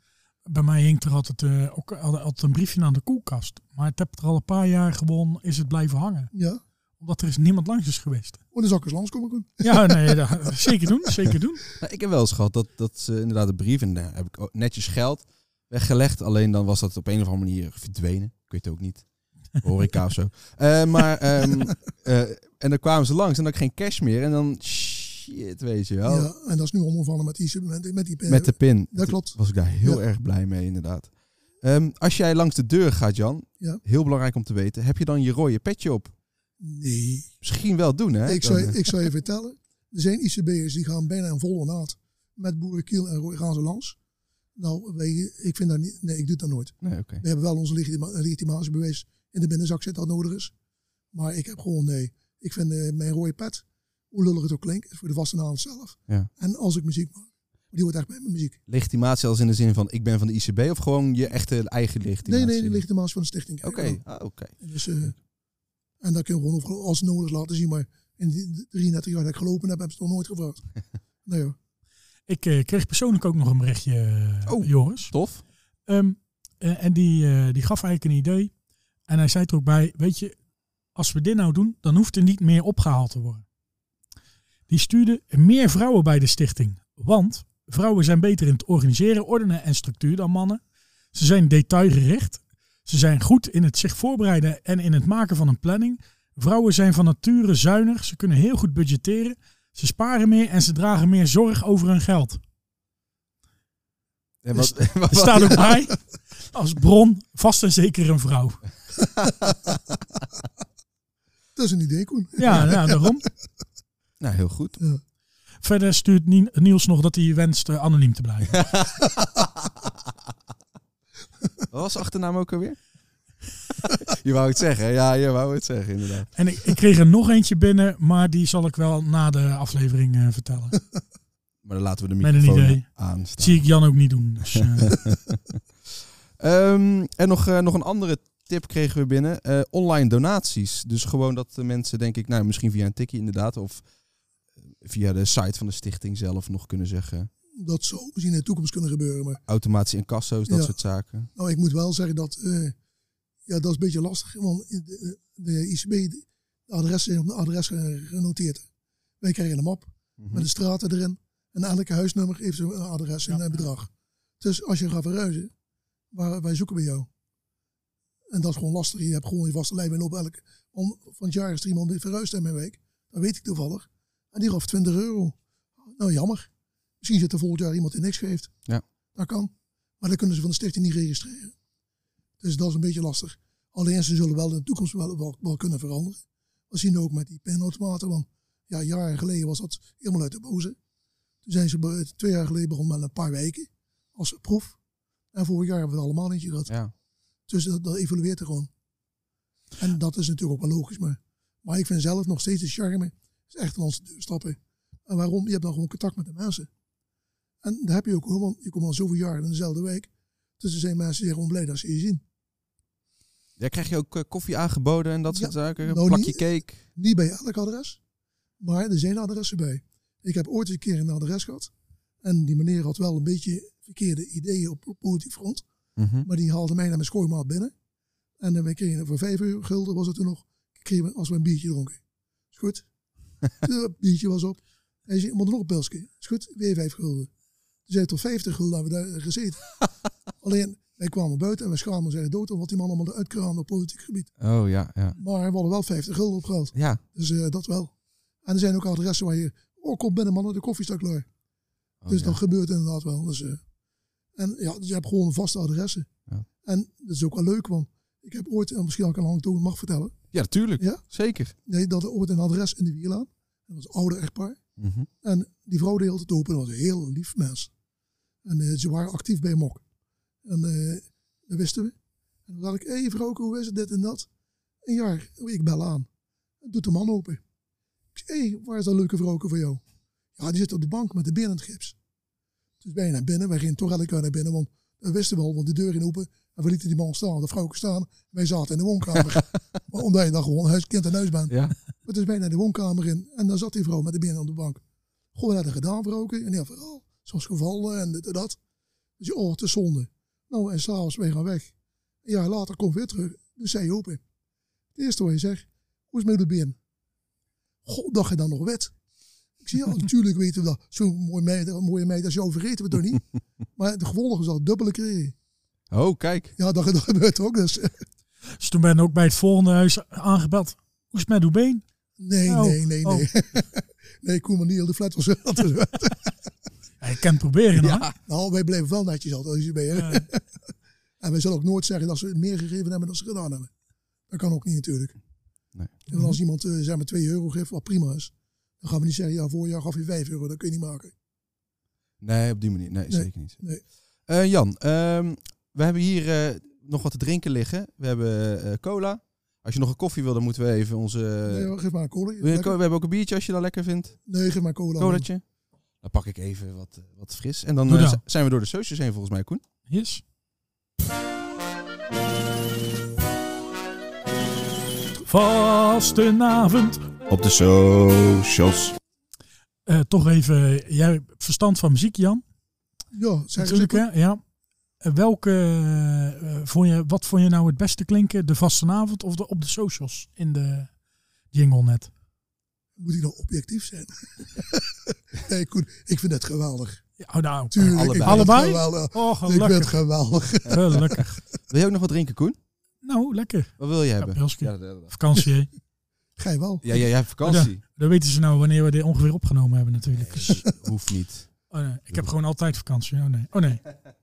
bij mij hinkt er altijd, uh, ook altijd een briefje aan de koelkast. Maar het heb er al een paar jaar gewoon, is het blijven hangen. Ja. Omdat er is niemand langs is geweest. Oh, dan zal ik eens langskomen doen. Ja, nee, dat, zeker doen, zeker doen. Nou, ik heb wel eens gehad dat, dat ze inderdaad de brief, en daar heb ik ook netjes geld weggelegd. Alleen dan was dat op een of andere manier verdwenen. Ik weet het ook niet. Horeca of zo. Uh, maar, um, uh, en dan kwamen ze langs en dan had ik geen cash meer. En dan, shit, weet je wel. Ja, en dat is nu omgevallen met die, met, met die pin. Met de pin. Dat klopt. Was ik daar heel Ja. erg blij mee, inderdaad. Um, als jij langs de deur gaat, Jan, Ja. heel belangrijk om te weten, heb je dan je rode petje op? Nee. Misschien wel doen, hè? Ik zou, Dan, uh, ik zou je vertellen. Er zijn I C B'ers die gaan bijna een volle naad. Met boerenkiel en rooi gaan ze langs. Nou, weet je, ik vind dat niet. Nee, ik doe dat nooit. nee, oké. Okay. We hebben wel onze legitima- legitimatiebewijs in de binnenzak zit dat nodig is. Maar ik heb gewoon nee. Ik vind uh, mijn rode pet, hoe lullig het ook klinkt, is voor de vaste naam zelf. Ja. En als ik muziek maak, die hoort echt bij mijn muziek. Legitimatie als in de zin van ik ben van de I C B of gewoon je echte eigen legitimatie? Nee, nee, de legitimatie van de stichting. Oké, okay. ah, oké. Okay. Dus, uh, en dat kun je gewoon overal als nodig laten zien. Maar in die drieëndertig jaar dat ik gelopen heb, hebben ze het nog nooit gevraagd. Nee hoor. Ik uh, kreeg persoonlijk ook nog een berichtje, uh, oh, Joris. Tof. Um, uh, en die, uh, die gaf eigenlijk een idee. En hij zei er ook bij, weet je, als we dit nou doen, dan hoeft er niet meer opgehaald te worden. Die stuurde meer vrouwen bij de stichting. Want vrouwen zijn beter in het organiseren, ordenen en structuur dan mannen. Ze zijn detailgericht. Ze zijn goed in het zich voorbereiden en in het maken van een planning. Vrouwen zijn van nature zuinig. Ze kunnen heel goed budgetteren. Ze sparen meer en ze dragen meer zorg over hun geld. En wat, er wat, staat ook bij, als bron, vast en zeker een vrouw. Dat is een idee, Koen. Ja, ja daarom. Nou, heel goed. Ja. Verder stuurt Niels nog dat hij wenst uh, anoniem te blijven. Wat was de achternaam ook alweer? Je wou het zeggen, ja, je wou het zeggen, inderdaad. En ik, ik kreeg er nog eentje binnen, maar die zal ik wel na de aflevering uh, vertellen. Maar dan laten we de Met een microfoon idee. aanstaan. Zie ik Jan ook niet doen. Dus, uh. um, en nog, uh, nog een andere tip kregen we binnen. Uh, online donaties. Dus gewoon dat de mensen, denk ik, nou misschien via een tikkie inderdaad, of via de site van de stichting zelf nog kunnen zeggen. Dat zou misschien in de toekomst kunnen gebeuren. Maar Automatische incasso's, dat ja. soort zaken. Nou, ik moet wel zeggen dat, uh, ja, dat is een beetje lastig. Want de, de I C B, de adressen zijn op de adres genoteerd. Wij krijgen een map Mm-hmm. met de straten erin. En elke huisnummer heeft een adres en Ja. een bedrag. Dus als je gaat verhuizen, waar, wij zoeken bij jou. En dat is gewoon lastig. Je hebt gewoon je vaste lijn lopen elke. Om, van het jaar is er iemand die verhuisd in mijn week. Dat weet ik toevallig. En die gaf twintig euro. Nou, jammer. Misschien zit er volgend jaar iemand die niks geeft. Ja. Dat kan. Maar dan kunnen ze van de stichting niet registreren. Dus dat is een beetje lastig. Alleen ze zullen wel in de toekomst wel, wel, wel kunnen veranderen. We zien ook met die pinautomaten. Want ja, jaren geleden was dat helemaal uit de boze. Toen zijn ze twee jaar geleden begonnen met een paar weken. Als proef. En vorig jaar hebben we er allemaal eentje gehad. Ja. Dus dat, dat evolueert er gewoon. En dat is natuurlijk ook wel logisch. Maar, maar ik vind zelf nog steeds de charme. Is echt langs de deur stappen. En waarom? Je hebt dan gewoon contact met de mensen. En daar heb je ook gewoon. Je komt al zoveel jaar in dezelfde week. Dus er zijn mensen die gewoon blij dat ze je zien. Ja, krijg je ook uh, koffie aangeboden en dat Ja, soort zaken? Een nou, plakje niet- cake? Niet bij elk adres. Maar er zijn adressen bij. Ik heb ooit een keer een adres gehad. En die meneer had wel een beetje verkeerde ideeën op, op politiek front. Mm-hmm. Maar die haalde mij naar mijn schoonmaat binnen. En dan kregen voor vijf euro gulden was het toen nog. Kregen we als we een biertje dronken. Is goed. Het biertje was op. Hij zei, moet er nog een pilsje? Is goed, weer vijf gulden. Toen zei tot vijftig gulden hebben we daar gezeten. Alleen, wij kwamen buiten en we schaamden zijn dood. Omdat die man allemaal uitkraamde op politiek gebied. Oh ja, ja. Maar we hadden wel vijftig gulden opgehaald. Ja, Dus uh, dat wel. En er zijn ook adressen waar je, oh kom binnen mannen, de koffie staat klaar. oh, dus ja. dat gebeurt inderdaad wel. Dus, uh, en ja, dus je hebt gewoon vaste adressen. Ja. En dat is ook wel leuk, want ik heb ooit, en misschien ook een anekdote mag vertellen. Ja, natuurlijk. Ja? Zeker. Nee, dat er ooit een adres in de Wierlaan. Dat was een ouder echtpaar. Mm-hmm. En die vrouw deed altijd open. Dat was een heel lief mens. En uh, ze waren actief bij M O K. En uh, dat wisten we. En dan dacht ik, hé hey, vrouw, hoe is het, dit en dat? Een jaar, ik bel aan. En doet de man open. Ik zei, hé, hey, waar is dat leuke vrouw voor jou? Ja, die zit op de bank met de been in het gips. Dus ben je naar binnen. Wij gingen toch elke keer naar binnen, want dat wisten we al. Want de deur ging open en we lieten die man staan. De vrouw staan. Wij zaten in de woonkamer. Maar omdat je dan gewoon huis, kind en huis bent. Ja. Maar dus ben je naar de woonkamer in. En dan zat die vrouw met de benen op de bank. Goh, wat had er gedaan, vrouw? En heel verhaal. Zoals gevallen en dit en dat. Dus je, oh, het is zonde. Nou, en s'avonds, wij gaan weg. Een jaar later komt weer terug. Dus zij open. Het eerste wat je zegt, hoe is het met de been? God, dacht je dan nog wet? Ik zeg, ja, natuurlijk weten we dat. Zo'n mooie meid, een mooie meid als jou vergeten we toch niet? Maar de gevolgen is al dubbele kregen. Oh, kijk. Ja, dat, dat gebeurt ook. Dus. Dus toen ben je ook bij het volgende huis aangebeld. Hoe is het met uw been? Nee, Oh, nee, nee, oh. nee. Nee, Koen maar niet op de flat was. Ja, je kan het proberen, Ja. hoor. Nou, wij bleven wel netjes altijd. Als je bij, Ja. En wij zullen ook nooit zeggen dat ze meer gegeven hebben dan ze gedaan hebben. Dat kan ook niet natuurlijk. Nee. En als iemand uh, zeg maar twee euro geeft, wat prima is. Dan gaan we niet zeggen, ja, vorig jaar gaf je vijf euro. Dat kun je niet maken. Nee, op die manier. Nee, Nee. zeker niet. Nee. Uh, Jan, um, we hebben hier uh, nog wat te drinken liggen. We hebben uh, cola. Als je nog een koffie wil, dan moeten we even onze... Nee, hoor, geef maar een cola. Wil je een co- we hebben ook een biertje als je dat lekker vindt. Nee, geef maar een cola. Colaatje. Dan pak ik even wat, uh, wat fris. En dan Doe uh, dan. z- zijn we door de socials heen volgens mij, Koen. Yes. Vastenavond. Op de socials. Uh, toch even, jij hebt verstand van muziek, Jan? Ja, zeg Natuurlijk, hè? Ja. Uh, welke, uh, vond je, wat vond je nou het beste klinken? De vastenavond of de, op de socials in de jingle net? Moet ik nou objectief zijn? Nee, Koen, ik vind het geweldig. Ja, nou, Tuurlijk, allebei. ik vind Allebei? Het geweldig. oh, Ik vind het gelukkig. geweldig. Gelukkig. Wil je ook nog wat drinken, Koen? Nou, lekker. Wat wil je hebben? pilsje. Ja, dat- dat- Vakantie, hè? Ga je wel? ja, ja, jij hebt vakantie. Dan weten ze nou wanneer we dit ongeveer opgenomen hebben natuurlijk. Dus, Hoeft niet. oh nee, ik heb gewoon altijd vakantie. Oh nee. Oh nee.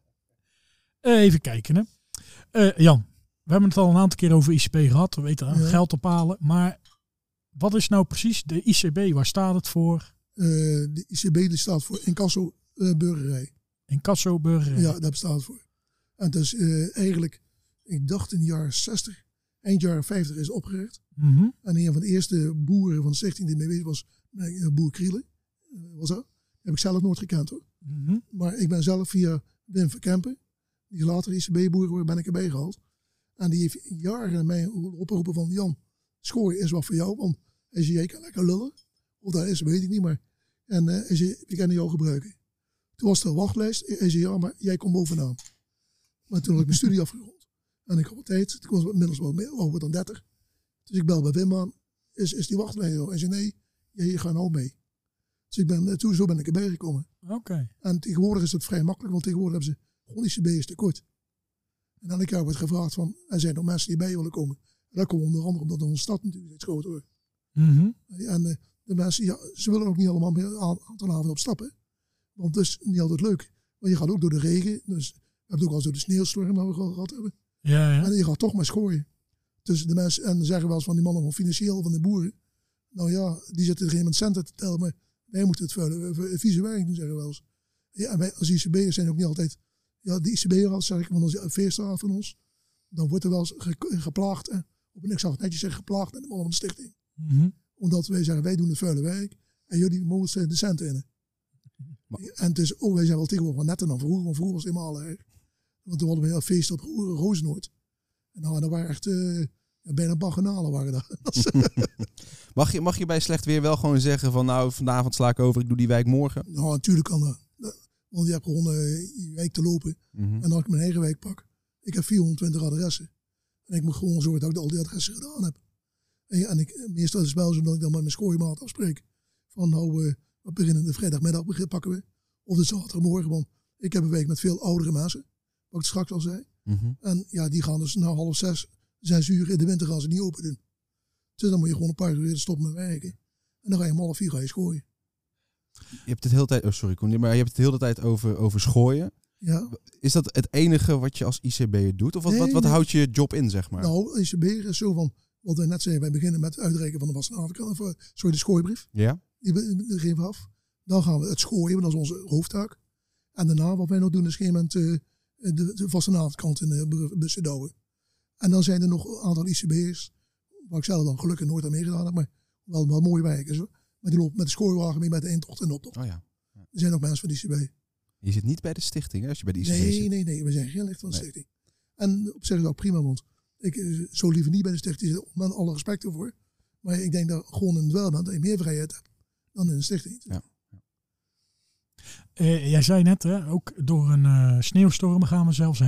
Uh, even kijken, hè. Uh, Jan, we hebben het al een aantal keer over I C B gehad. We weten uh, Ja. geld ophalen. Maar wat is nou precies de I C B? Waar staat het voor? Uh, de I C B die staat voor incasso uh, burgerij. Incasso burgerij. Ja, daar bestaat het voor. En het is uh, eigenlijk, ik dacht in de jaren zestig, eind jaren vijftig is het opgericht. Mm-hmm. En een van de eerste boeren van de stichting die mee bezig was, uh, boer Krielen. Uh, was dat. Die heb ik zelf nooit gekend hoor. Mm-hmm. Maar ik ben zelf via Wim Verkempen, die later I C B-boer wordt, ben ik erbij gehaald. En die heeft jaren mij opgeroepen van, Jan, schooi is wat voor jou. Want hij zei, jij kan lekker lullen. Of dat is, weet ik niet. Maar en uh, hij zei, we kunnen jou gebruiken. Toen was er een wachtlijst. Hij zei, ja, maar jij komt bovenaan. Maar toen had ik mijn studie afgerond. En ik had wat tijd. Ik was inmiddels wel meer, over dan dertig. Dus ik bel bij Wim aan. Is, is die wachtlijst er? Hij zei, nee, jij gaat nou mee. Dus ik ben, toen zo ben ik erbij gekomen. Oké. Okay. En tegenwoordig is het vrij makkelijk. Want tegenwoordig hebben ze, gewoon I C B is tekort. En elk jaar wordt gevraagd van, er zijn nog mensen die bij willen komen. En dat komt onder andere omdat onze stad natuurlijk steeds groter wordt. Mm-hmm. En uh, de mensen, ja, ze willen ook niet allemaal meer aan aantal avond op stappen. Want het is niet altijd leuk. Want je gaat ook door de regen. Dus we hebben ook al zo de sneeuwstorm dat we gehad hebben. Ja, ja. En je gaat toch maar schooien. Dus de mensen, en zeggen wel eens van die mannen van financieel, van de boeren. Nou ja, die zitten er geen moment centen te tellen. Maar wij moeten het vuile, vieze werk doen, zeggen we wel eens. Ja, en wij als I C B'ers zijn ook niet altijd... Ja, die I C B'er, zeg ik, want als een feeststraat van ons. Dan wordt er wel eens ge, geplaagd. En, op een ik zou het netjes zeggen, geplaagd met de mannen van de stichting. Mm-hmm. Omdat wij zeggen, wij doen het vuile werk. En jullie mogen de centen in. Maar, en het is, oh, wij zijn wel tegenwoordig wat netter dan vroeger. Want vroeger was het helemaal erg. Want toen hadden we een feest op Roosnoord. En nou, dat waren echt uh, bijna baganalen waren dat. mag, je, mag je bij slecht weer wel gewoon zeggen van nou, vanavond sla ik over, ik doe die wijk morgen? Nou, natuurlijk kan dat. Want je hebt gewoon uh, je wijk te lopen. Mm-hmm. En als ik mijn eigen wijk pak. Ik heb vierhonderdtwintig adressen. En ik moet gewoon zorgen dat ik al die adressen gedaan heb. En, en ik, meestal is het wel zo dat ik dan met mijn schooimaat afspreek. Van nou, uh, we beginnen de vrijdagmiddag pakken we. Of de zaterdagmorgen. Want ik heb een week met veel oudere mensen. Wat ik straks al zei. Mm-hmm. En ja, die gaan dus na half zes, zes uur in de winter gaan ze niet open doen. Dus dan moet je gewoon een paar uur stoppen met werken. En dan ga je om half vier ga je schooien. Je hebt het de hele tijd, oh sorry Koen, maar je hebt het de hele tijd over, over schooien. Ja. Is dat het enige wat je als I C B'er doet? Of wat, Nee, wat, wat nee. houdt je job in, zeg maar? Nou, I C B is zo van, wat wij net zeiden, wij beginnen met het uitreiken van de vastenavond, sorry, de schooibrief. Ja? Die geven we af. Dan gaan we het schooien, dat is onze hoofdtaak. En daarna, wat wij nog doen, is op een gegeven moment uh, de, de vastenavondkant in de bussen douwen. En dan zijn er nog een aantal I C B'ers, waar ik zelf dan gelukkig nooit aan meegedaan heb, maar wel, wel mooie wijken. Zo. Maar die lopen met de schooiwagen mee met de intocht en de optocht. Oh ja. Er zijn ook mensen van de I C B. Je zit niet bij de stichting, hè, als je bij de I C B Nee, zit. nee, nee. We zijn geen lid van de Nee. stichting. En op zich is dat ook prima, want ik uh, zo liever niet bij de stichting zitten, met alle respect ervoor. Maar ik denk dat gewoon in het wel bent dat je meer vrijheid hebt dan in een stichting. Ja. Uh, jij zei net, hè, ook door een uh, sneeuwstorm gaan we zelfs heen.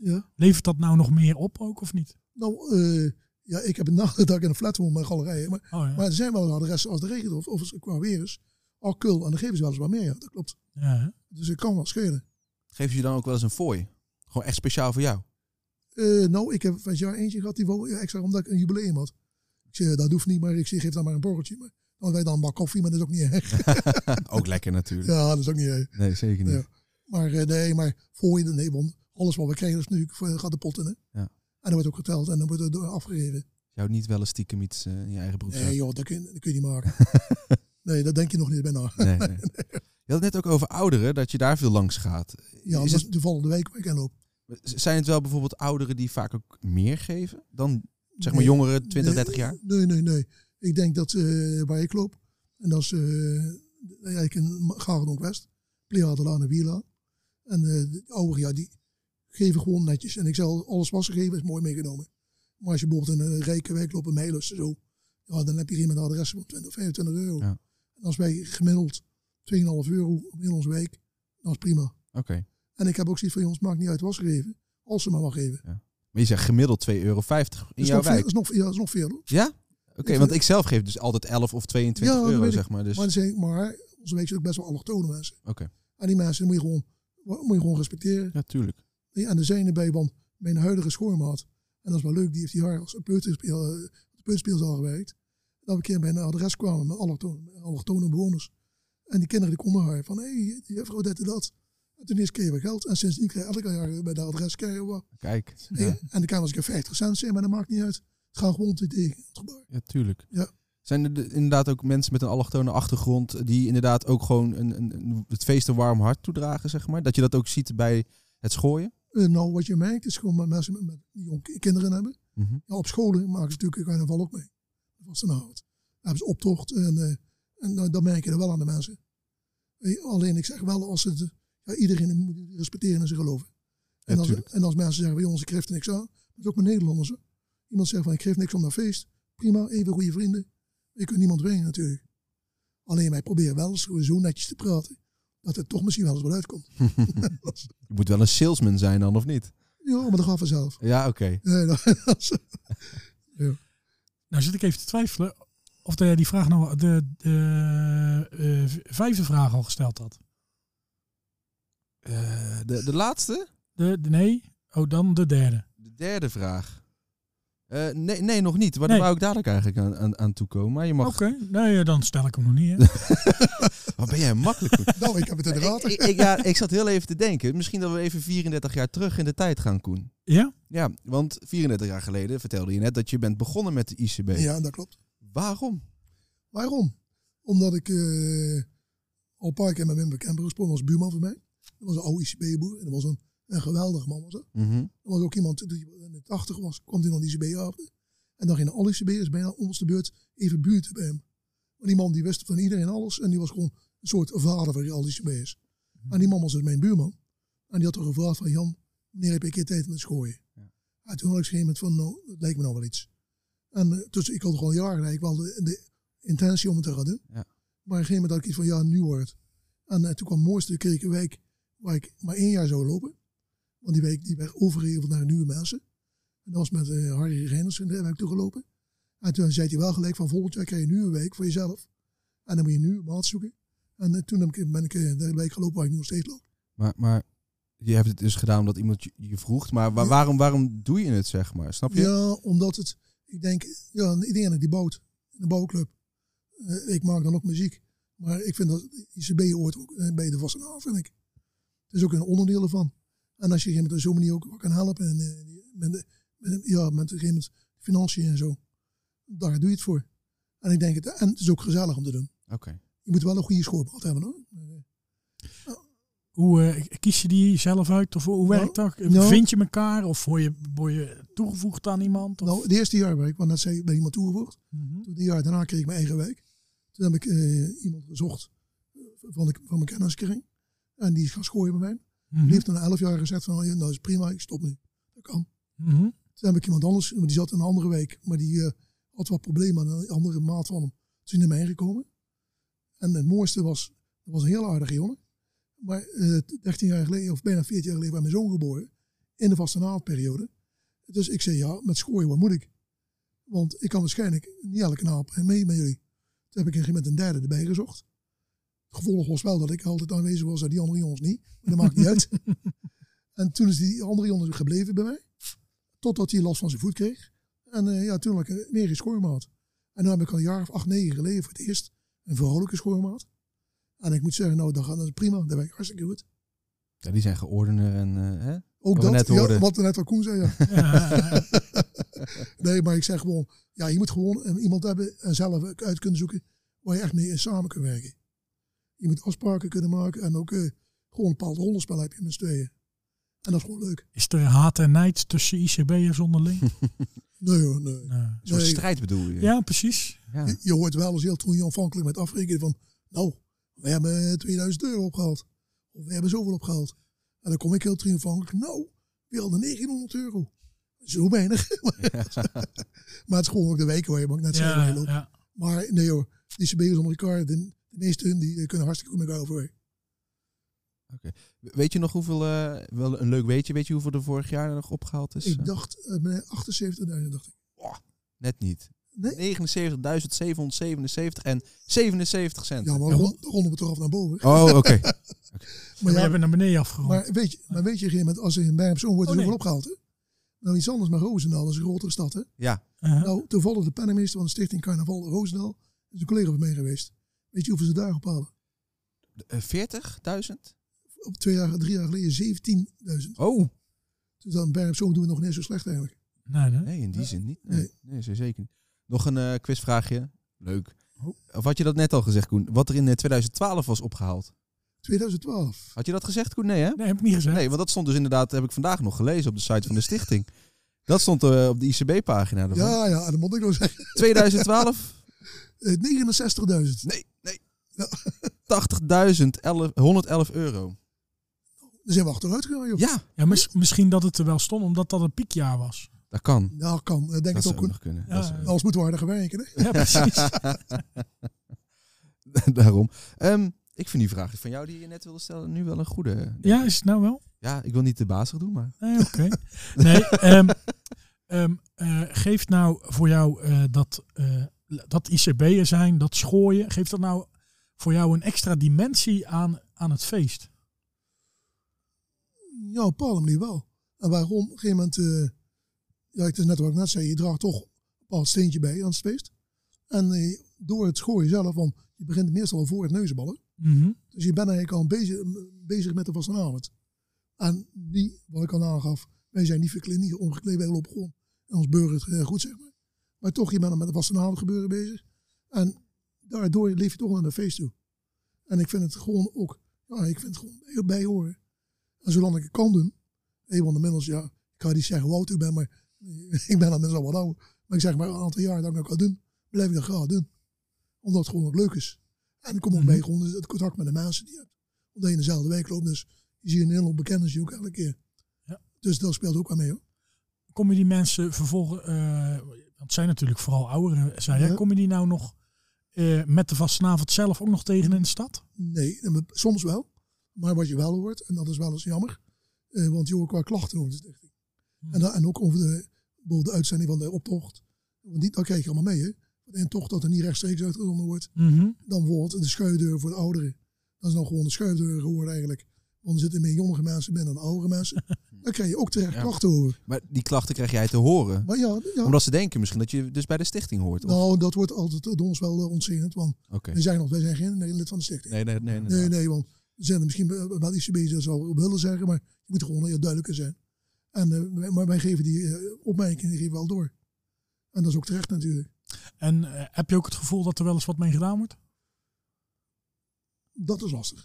Ja. Levert dat nou nog meer op ook of niet? Nou, uh, ja, ik heb een nadeel dat ik in een flat woon met galerijen. Maar, Oh, ja. maar er zijn wel adressen als de regen of, of qua weer is. Al kul, en dan geven ze wel eens wat meer. Ja, dat klopt. Ja, hè? Dus ik kan wel schelen. Geef je dan ook wel eens een fooi? Gewoon echt speciaal voor jou? Uh, nou, ik heb van het jaar eentje gehad die wou extra omdat ik een jubileum had. Ik zei, dat hoeft niet, maar ik zeg, geef dan maar een borreltje. Maar dan hadden wij dan een bak koffie, maar dat is ook niet erg. Ook lekker natuurlijk. Ja, dat is ook niet erg. Nee, zeker niet. Ja. Maar uh, nee, maar voor je, nee, want alles wat we krijgen is nu gaat de pot in. Hè? Ja. En dan wordt ook geteld en dan wordt het afgegeven. Jou niet wel eens stiekem iets uh, in je eigen broekzak? Nee joh, dat kun, dat kun je niet maken. Nee, dat denk je nog niet bijna. Nee, nee. Je had het net ook over ouderen, dat je daar veel langs gaat. Ja, is dat het... is de volgende week waar ik aan loop. Zijn het wel bijvoorbeeld ouderen die vaak ook meer geven dan, zeg maar, nee, jongeren, twintig, nee, dertig jaar? Nee, nee, nee. Ik denk dat uh, waar ik loop, en dat is uh, eigenlijk in Garen-West, Pleadelaan en Wierlaan. En uh, de ouderen, ja, die geven gewoon netjes. En ik zal alles wat ze geven is mooi meegenomen. Maar als je bijvoorbeeld in een rijke wijk loopt, een Meilus zo, ja, dan heb je iemand een adres van twintig, vijfentwintig euro. Ja. En als wij gemiddeld twee komma vijf euro in onze week, dan is prima. Oké. Okay. En ik heb ook zoiets van, jongens, maakt niet uit wat ze geven. Als ze maar wat geven. Ja. Maar je zegt gemiddeld twee euro vijftig in is jouw wijk. Dat is nog, ja, dat is nog veel hoor. Ja? Oké, okay, want ik zelf geef dus altijd elf of tweeëntwintig ja, euro, zeg maar. Dus... Maar, zeg, maar onze week zit ook best wel allochtone mensen. Oké. Okay. En die mensen moet je gewoon, moet je gewoon respecteren. Ja, tuurlijk. En er zijn erbij, want mijn huidige schoonmaat, en dat is wel leuk, die heeft die haar als peuterspeelzaal gewerkt. Dat we een keer bij een adres kwamen met allochtone, allochtone bewoners. En die kinderen die konden haar van, hé, hey, die juffrouw dit en dat. En toen eerst kregen we geld. En sindsdien kreeg elke jaar bij de adres krijgen we. Kijk. Ja. En dan kan als ik vijftig cent zijn, maar dat maakt niet uit. Het gaat gewoon te tegen het gebouw. Ja, tuurlijk. Ja. Zijn er de, inderdaad ook mensen met een allochtone achtergrond die inderdaad ook gewoon een, een, een, het feest een warm hart toedragen, zeg maar? Dat je dat ook ziet bij het schooien? Uh, nou, wat je merkt is gewoon met mensen met, met die jonge kinderen hebben. Mm-hmm. Ja, op scholen maken ze natuurlijk carnaval ook mee. Vastenavond. Dan hebben ze optocht en, uh, en uh, dat merk je er wel aan de mensen. Uh, alleen ik zeg wel, als het, uh, ja, iedereen moet respecteren en ze geloven. En, ja, als, en als mensen zeggen, jongens, ik geef er niks aan. Dat is ook met Nederlanders. Hè? Iemand zegt van, ik geef niks om dat feest. Prima, even goede vrienden. Je kunt niemand dwingen natuurlijk. Alleen wij proberen wel eens zo netjes te praten. Dat het toch misschien wel eens wat uitkomt. Je moet wel een salesman zijn dan, of niet? Ja, maar dat gaat vanzelf. Ja, oké. Okay. Nee, dat, dat ja. Nou zit ik even te twijfelen of jij die vraag nou de, de uh, vijfde vraag al gesteld had. Uh, de, de laatste? De, de, nee, oh dan de derde. De derde vraag. Uh, nee, nee, nog niet. Maar nee. daar wou ik dadelijk eigenlijk aan, aan, aan toekomen. Maar je mag... Oké, okay. Nee, dan stel ik hem nog niet. Wat ben jij makkelijk. Nou, ik heb het in de water. ik, ik, ja, ik zat heel even te denken. Misschien dat we even vierendertig jaar terug in de tijd gaan, Koen. Ja? Ja, want vierendertig jaar geleden vertelde je net dat je bent begonnen met de I C B. Ja, dat klopt. Waarom? Waarom? Omdat ik uh, al een paar keer met Wim Kemper gesproken was, buurman van mij. Dat was een oude I C B-boer. En dat was een, een geweldig man. Was dat. Mm-hmm. Er was ook iemand die in de tachtig was, kwam hij naar de I C B af. En dan gingen alle I C B'ers bijna om de beurt even buurten bij hem. Maar die man die wist van iedereen alles. En die was gewoon een soort vader van al die I C B'ers. Mm-hmm. En die man was dus mijn buurman. En die had er gevraagd van, Jan, wanneer heb ik een keer tijd om te schooien? Ja. En toen had ik op een gegeven moment van, nou, dat lijkt me nou wel iets. En uh, dus ik had al jaren eigenlijk wel de, de intentie om het te gaan doen. Ja. Maar op een gegeven moment had ik iets van, ja, nu wordt het. En uh, toen kwam het mooiste, kreeg ik een week waar ik maar één jaar zou lopen. Want die week die werd overgeheveld naar nieuwe mensen. En dat was met uh, Harry Reiners, en daar ben ik toegelopen. En toen zei hij wel gelijk van, volgend jaar krijg je nu een week voor jezelf. En dan moet je nu een maat zoeken. En uh, toen heb ik, ben ik uh, de week gelopen waar ik nu nog steeds loop. Maar, maar je hebt het dus gedaan omdat iemand je, je vroeg. Maar wa- ja. waarom, waarom doe je het, zeg maar? Snap je? Ja, omdat het, ik denk, ja, iedereen die bouwt, in een bouwclub. Uh, ik maak dan ook muziek. Maar ik vind dat I C B hoort ook uh, bij de Vastenavond, vind ik. Het is ook een onderdeel ervan. En als je met zo'n manier ook kan helpen. En uh, met, de, met, ja, met een gegeven moment financiën en zo. Daar doe je het voor. En ik denk, het, en het is ook gezellig om te doen. Oké. Okay. Je moet wel een goede schoolmaat hebben, hoor. Uh, hoe uh, kies je die zelf uit? Of hoe werkt dat? Nou, nou, Vind je elkaar? Of word je, word je toegevoegd aan iemand? Of? Nou, het eerste jaar waar ik, want net zei ik, ben iemand toegevoegd. Mm-hmm. Toen die jaar daarna kreeg ik mijn eigen wijk. Toen heb ik uh, iemand gezocht van, de, van mijn kenniskring. En die is gaan schooien bij mij. Mm-hmm. Die heeft toen elf jaar gezegd van, nou dat is prima, ik stop nu. Dat kan. Mm-hmm. Toen heb ik iemand anders, die zat in een andere week. Maar die uh, had wat problemen aan een andere maat van hem. Toen is hij naar mij gekomen. En het mooiste was, dat was een heel aardige jongen. Maar uh, dertien jaar geleden, of bijna veertien jaar geleden, werd mijn zoon geboren. in de vastenaaldperiode. Dus ik zei, ja, met schooien, wat moet ik? Want ik kan waarschijnlijk niet elke knaap mee met jullie. Toen heb ik een gegeven moment een derde erbij gezocht. Het gevolg was wel dat ik altijd aanwezig was en die andere jongens niet. Maar dat maakt niet uit. En toen is die andere jongen gebleven bij mij. Totdat hij last van zijn voet kreeg. En uh, ja, toen had ik meer een schoormaat. En nu heb ik al een jaar of acht, negen geleden voor het eerst een vrouwelijke schoormaat. En ik moet zeggen, nou, dat gaat prima. Dat werkt hartstikke goed. Ja, die zijn geordener en... Uh, hè? Ook Wat dat, we net ja, wat net al Koen zei, ja. Ja. Nee, maar ik zeg gewoon, ja, je moet gewoon iemand hebben en zelf uit kunnen zoeken waar je echt mee samen kunt werken. Je moet afspraken kunnen maken en ook uh, gewoon een bepaald rollenspel heb je met z'n tweeën. En dat is gewoon leuk. Is er haat en nijd tussen I C B'ers onderling? Nee hoor, nee. Nee. Een soort Nee. strijd bedoel je? Ja, precies. Ja. Je, je hoort wel eens heel triomfantelijk met afrekenen van, nou, we hebben tweeduizend euro opgehaald. Of we hebben zoveel opgehaald. En dan kom ik heel triomfantelijk, nou, we hadden negenhonderd euro. Zo weinig. Maar het is gewoon ook de weken waar je mag net zeggen waar je Ja, loopt. ja. Maar nee hoor, die C B'ers onder elkaar, de, de meeste hun, die kunnen hartstikke goed met elkaar overweg. Weet je nog hoeveel, uh, wel een leuk weetje, weet je hoeveel er vorig jaar nog opgehaald is? Ik dacht, uh, achtenzeventigduizend dacht ik. Net niet. Nee? negenenzeventigduizend zevenhonderdzevenenzeventig en zevenenzeventig cent. Ja, maar Ja, rond, ronden we toch af naar boven. Oh, oké. Okay. Maar, We ja, hebben naar beneden afgerond. maar weet je, maar weet je, op een gegeven moment, als er in Bijmzoon wordt er Oh, zoveel nee. opgehaald, hè? Nou, iets anders met Roosendaal, dat is een grotere stad, hè? Ja, Uh-huh. Nou, toevallig de penningmeester van de stichting Carnaval Roosendaal is een collega van mij geweest. Weet je hoeveel ze daar ophalen? veertigduizend? Op twee jaar, drie jaar geleden zeventienduizend. Oh, Dus dan Bijmzoon doen we nog niet zo slecht eigenlijk. Nee, nee. nee, in die Ja. zin niet. Nee, Nee. nee zeer zeker niet. Nog een uh, quizvraagje. Leuk. Oh. Of had je dat net al gezegd, Koen? Wat er in uh, twintig twaalf was opgehaald. tweeduizend twaalf. Had je dat gezegd, Koen? Nee, hè? Nee, heb ik niet gezegd. Nee, want dat stond dus inderdaad, heb ik vandaag nog gelezen op de site van de stichting. Dat stond uh, op de I C B-pagina ervan. Ja, ja, dat moet ik nog zeggen. twintig twaalf? Uh, negenenzestigduizend. Nee, nee. Ja. tachtigduizend honderd euro. Dan zijn we achteruit gegaan, joh. Ja, Ja, mis- misschien dat het er wel stond, omdat dat een piekjaar was. dat kan. Nou, kan. Dat denk Dat ik zou ook ook goed. nog kunnen. Ja, Dat is- Anders moeten we harder gaan werken, hè? Ja, precies. Daarom. Um, ik vind die vraag van jou die je net wilde stellen nu wel een goede. denk Ja, ik. is het nou wel? Ja, ik wil niet de bazig doen, maar... Nee, oké. Nee, ehm um, uh, geeft nou voor jou uh, dat, uh, dat I C B'er zijn, dat schooien, geeft dat nou voor jou een extra dimensie aan, aan het feest? Ja, op een bepaalde manier wel. En waarom? Op een gegeven moment, uh, ja, het is net wat ik net zei, je draagt toch een bepaald steentje bij aan het feest. En uh, door het schooien zelf, want je begint meestal al voor het neuzenballen. Mm-hmm. Dus je bent eigenlijk al bezig, bezig met de vastenavond. En die, wat ik al aangaf, wij zijn niet verkleed, niet ongekleed, wij lopen gewoon. En ons burgert uh, goed, zeg maar. Maar toch, je bent met de vastenavond gebeuren bezig. En daardoor leef je toch naar de feest toe. En ik vind het gewoon ook, ja, ik vind het gewoon bij horen. En zolang ik het kan doen, een van de middels, ja, ik ga niet zeggen hoe oud ik ben, maar ik ben inmiddels al wat ouder. Maar ik zeg maar een aantal jaar dat ik dat kan doen, blijf ik dat graag doen. Omdat het gewoon ook leuk is. En ik kom ook Mm-hmm. bij gewoon het contact met de mensen die je hebt. Omdat je in dezelfde wijk loopt, dus je ziet een hele bekende zie je ook elke keer. Ja. Dus dat speelt ook wel mee, hoor. Kom je die mensen vervolgens, uh, want het zijn natuurlijk vooral ouderen, zei je, Ja. kom je die nou nog uh, met de vastenavond zelf ook nog tegen in de stad? Nee, soms wel. Maar wat je wel hoort, en dat is wel eens jammer, uh, want je hoort qua klachten over de stichting. Hmm. En, da- en ook over de, bijvoorbeeld de uitzending van de optocht. Want die, dat krijg je allemaal mee, hè. En toch dat er niet rechtstreeks uitgezonden wordt. Mm-hmm. Dan bijvoorbeeld de schuifdeur voor de ouderen. Dat is dan gewoon de schuifdeur geworden eigenlijk. Want er zitten meer jongere mensen binnen dan oudere mensen. Daar krijg je ook terecht Ja. klachten over. Maar die klachten krijg jij te horen. Maar ja, ja. Omdat ze denken misschien dat je dus bij de stichting hoort. Of... Nou, dat wordt altijd door ons wel uh, ontzenuwend. Want Oké. wij zijn, nog, wij zijn geen nee, lid van de stichting. Nee, nee, nee. nee, Nee, nee, want er zijn er misschien wel I C B's dat zou willen zeggen. Maar je moet gewoon heel duidelijker zijn. En, uh, wij, maar wij geven die uh, opmerkingen die geven wel door. En dat is ook terecht natuurlijk. En uh, heb je ook het gevoel dat er wel eens wat mee gedaan wordt? Dat is lastig.